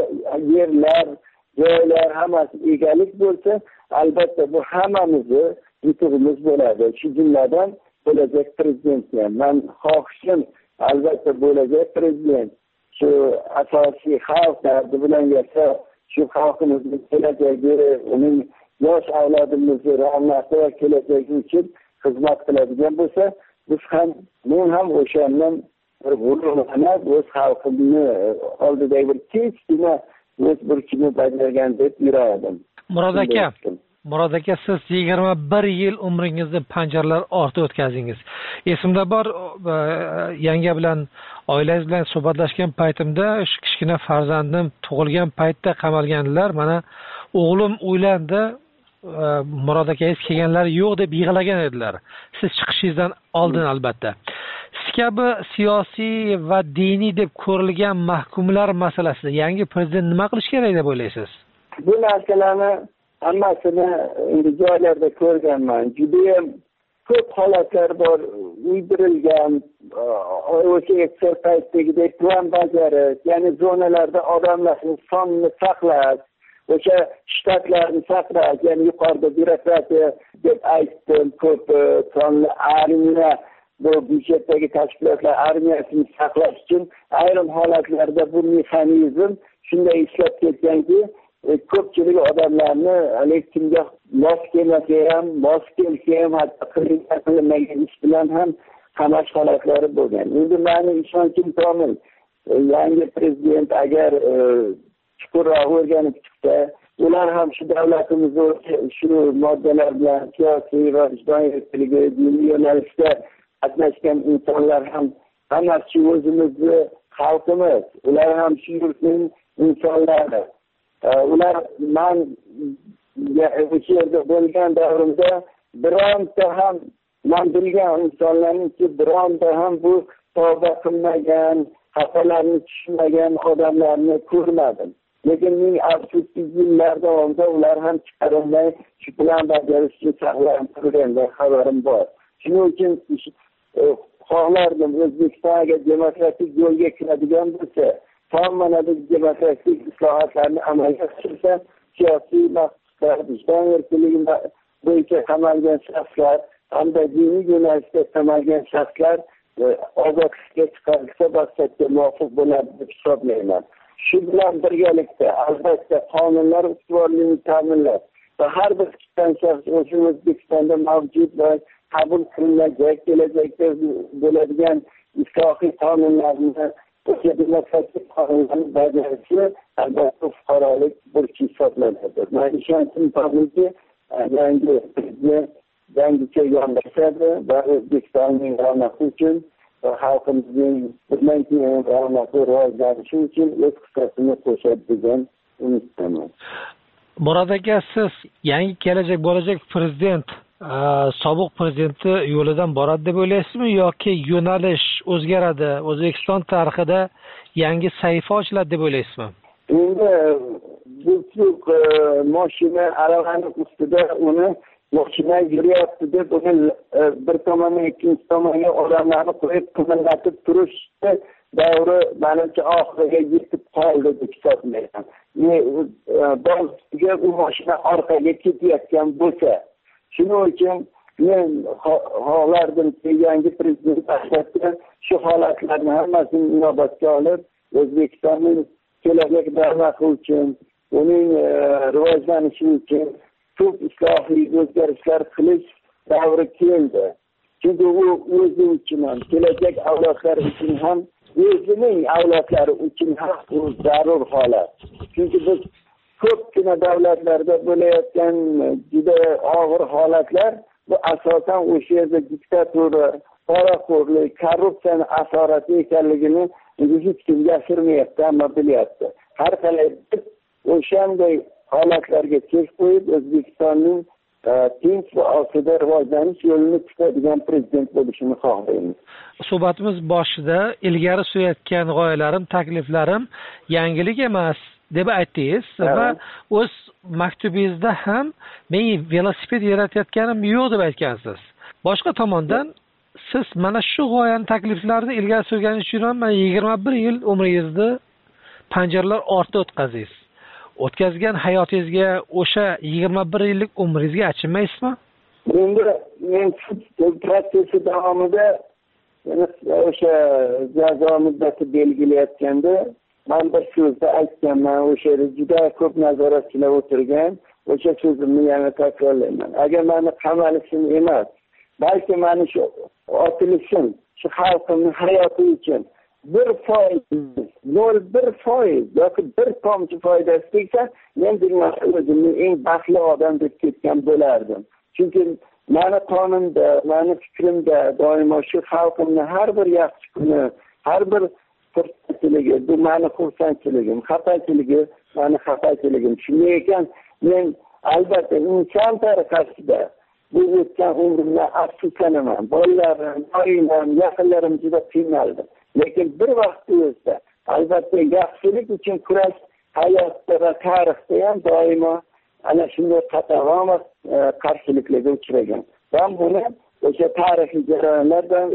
yerlar, joylar hammasi egalik bo'lsa, albatta bu hammamizni yutug'imiz bo'ladi. Shu jumladan bo'lajak prezident ham. Men xohishim albatta bo'lajak prezident shu asosiy xalq dardi bilan yasha, shu xalqimizning kelajagi, uning yosh avlodimizni ravnaqi va kelajagi uchun xizmat qiladigan bo'lsa, biz ham, men ham o'shandan bir g'ururlanib, o'z xalqimni oldidagi bir kichkina o'z burchimni bajargan deb yuradim. Murod aka, Murod aka, siz yigirma bir yil umringizni panjaralar ortida o'tkazdingiz. Esimda bor, yanga bilan, oilangiz bilan suhbatlashgan paytimda shu kichkina farzandim tug'ilgan paytda qamalganlar. Mana o'g'lim uylandi, Murod akangiz kelganlari yo'q deb yig'lagan edilar. Siz chiqishingizdan oldin albatta. Siz kabi siyosiy va diniy deb ko'rilgan mahkumlar masalasida yangi prezident nima qilish kerak deb o'ylaysiz? Bu narsalarni hammasini endi joylarda ko'rganman. Juda ko'p holatlar bor, uydirilgan, o'sha ekstra paytdagidek plan bajarish, ya'ni zonalarda odamlarning sonini saqlash, o'sha shtatlarni saqlash, ya'ni yuqorida byurokratiya deb aytdim, ko'p sonli armiya, bu byudjetdagi tashkilotlar armiyasini saqlash uchun ayrim holatlarda bu mexanizm shunday ishlab ketganki, ko'pchilik odamlarni kimga mos kelmasa ham, mos kelsa ham, hatto qilinmagan ish bilan ham qamash holatlari bo'lgan. Endi meni ishonchim komil. yangi prezident agar chuqurroq o'rganib chiqsa, ular ham shu davlatimizni shu moddalar bilan siyosiy va ijtimoiy erkinligi, diniy yo'nalishda qatnashgan insonlar ham hammasi o'zimizni xalqimiz, ular ham shu yurtning insonlari. Ular man o'sha yerda bo'lgan davrimda bironta ham man bilgan insonlarniki bironta ham bu tavba qilmagan, xatolarni tushmagan odamlarni ko'rmadim. Lekin men afsuski yillar davomida ular ham chiqarilmay shu bilan bajarishga saqlanib turgandan xabarim bor. Shuning uchun xohlardim O'zbekiston agar demokratik yo'lga kiradigan bo'lsa, tom mana bu demokratik islohotlarni amalga oshirsa, siyosiy maqsadlar, ijtimoiy erkinligi bo'yicha qamalgan shaxslar hamda diniy yo'nalishda qamalgan shaxslar ozodlikka chiqarilsa maqsadga muvofiq bo'ladi deb hisoblayman. Shu bilan birgalikda albatta qonunlar ustuvorligini ta'minlash va har bir kishidan shaxs o'sha O'zbekistonda mavjud va qabul qilinajak kelajakda bo'ladigan islohiy qonunlarni o'sha demokratik qonunlarni bajarishi albatta fuqarolik burchi hisoblanadi. Men ishonchim borki, yangi prezident yangicha yondashadi va O'zbekistonning ravnaqi uchun va xalqimizning bundan keyin ravnaqi rivojlanishi uchun o'z hissasini qo'shadi degan umiddaman. Murod aka, siz yangi kelajak bo'lajak prezident sobiq prezidenti yo'lidan boradi deb o'ylaysizmi yoki yo'nalish o'zgaradi, O'zbekiston tarixida yangi sahifa ochiladi deb o'ylaysizmi? Endi bu mashina aravani ustida uni mashina yuryapti deb uni bir tomondan ikkinchi tomonga odamlarni qo'yib qimirlatib turish davri menimcha oxiriga yetib qoldi deb hisoblayman. Ba'ziga u mashina orqaga ketayotgan bo'lsa, shuning uchun men xohlardimki yangi prezident albatta shu holatlarni hammasini inobatga olib, O'zbekistonning kelajak ravnaqi uchun, uning rivojlanishi uchun ko'p islohiy o'zgarishlar qilish davri keldi. Chunki u o'zi uchun ham, kelajak avlodlar uchun ham, o'zining avlodlari uchun ham bu zarur holat. Chunki biz ko'pgina davlatlarda bo'layotgan juda og'ir holatlar bu asosan o'sha yerda diktatura, poraxo'rlik, korrupsiyani asorati ekanligini hech kim yashirmayapti, hamma bilyapti. Har qalay o'shanday holatlarga chek qo'yib O'zbekistonning tinch va osoyishta rivojlanish yo'lini tutadigan prezident bo'lishini xohlaymiz. Suhbatimiz boshida ilgari surayotgan g'oyalarim, takliflarim yangilik emas deb aytdingiz va o'z maktubingizda ham men velosiped yaratayotganim yo'q deb aytgansiz. Boshqa tomondan siz mana shu g'oyani, takliflarni ilgari surganingiz uchun ham yigirma bir yil umringizni panjaralar ortida o'tkazasiz. O'tkazgan hayotingizga o'sha yigirma bir yillik umringizga achinmaysizmi? Endi men sud protsessi davomida o'sha jazo muddati belgilayotganda men bir so'zda aytganman, o'sha yerda juda ko'p nazoratchilar o'tirgan, o'sha so'zimni yana takrorlayman. Agar meni qamalishim emas, balki meni shu otilishim, shu xalqimning hayoti uchun bir foiz, nol bir foiz yoki bir tomchi foydasi tegsa, men o'zimni eng baxtli odam deb ketgan bo'lardim. Chunki meni qonimda, meni fikrimda doimo shu xalqimni har bir yaxshi kuni, har bir xursandchiligi, bu meni xursandchiligim, xafachiligim, meni xafachiligim. Shunday ekan, men albatta inson tariqasida bu o'tgan umrimdan afsuslanaman. Bolalarim, oilam, yaqinlarim juda qiynaldi. Lekin bir vaqt o'zda albatta yaxshilik uchun kurash hayotda va tarixda ham doimo ana shunday qatag'on qarshiliklarga uchragan. Men buni o'sha tarixiy jarayonlardan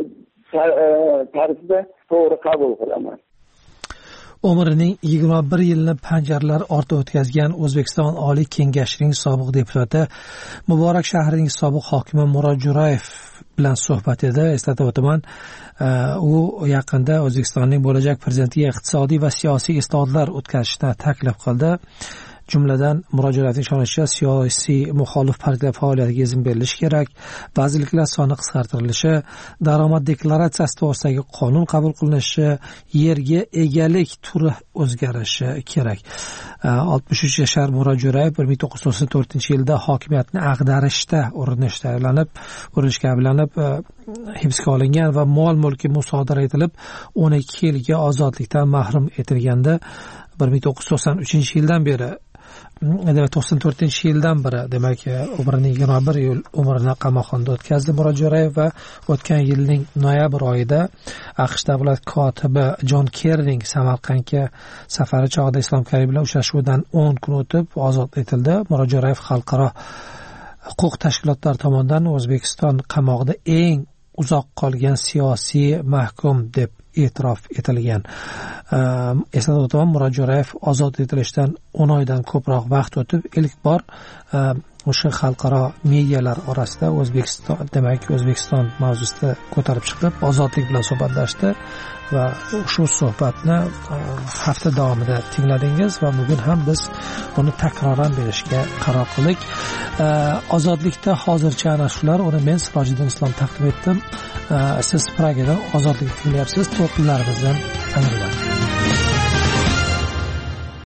tarzda to'g'ri qabul qilaman. Umrining yigirma bir yilni panjaralar ortida o'tkazgan O'zbekiston Oliy Kengashining sobiq deputati, Muborak shahrining sobiq hokimi Murod Jo'rayev bilan suhbat edi. Eslatib o'taman, u yaqinda O'zbekistonning bo'lajak prezidentiga iqtisodiy va siyosiy islohotlar o'tkazishni taklif qildi. jumladan murojaatning ishonishicha siyosiy muxolif partiyalar faoliyatiga izn berilishi kerak, vazirliklar soni qisqartirilishi, daromad deklaratsiyasi to'g'risidagi qonun qabul qilinishi, yerga egalik turi o'zgarishi kerak. oltmish uch yashar Murod Jo'rayev bir ming to'qqiz yuz to'qson to'rtinchi yilda hokimiyatni ag'darishda urinishda ayblanib, urinishga ayblanib hibsga olingan va mol mulki musodara etilib o'n ikki yilga ozodlikdan mahrum etilganda bir ming to'qqiz yuz to'qson uchinchi yildan beri demak to'qson to'rtinchi yildan beri demak umrining yigirma bir yil umrini qamoqxonada o'tkazdi Murod Jo'rayev va o'tgan yilning noyabr oyida AQSh davlat kotibi Jon Kerrining Samarqandga safari chog'ida Islom Karimov bilan uchrashuvidan o'n kun o'tib ozod etildi. Murod Jo'rayev xalqaro huquq tashkilotlari tomonidan O'zbekiston qamoqida eng uzoq qolgan siyosiy mahkum deb e'tirof etilgan. Eslatib o'taman, Murod Jo'rayev ozod etilishidan o'n oydan ko'proq vaqt o'tib ilk bor o'sha xalqaro medialar orasida O'zbekiston, demak O'zbekiston mavzusida ko'tarib chiqib, ozodlik bilan suhbatlashdi va shu suhbatni hafta davomida tingladingiz va bugun ham biz buni takroran berishga qaror qildik. Ozodlikda hozircha ana shular, uni men Sirojiddin Islom taqdim etdim. Siz Pragadan ozodlik tinglayapsiz, to'lqinlarimizdan ayrilasiz.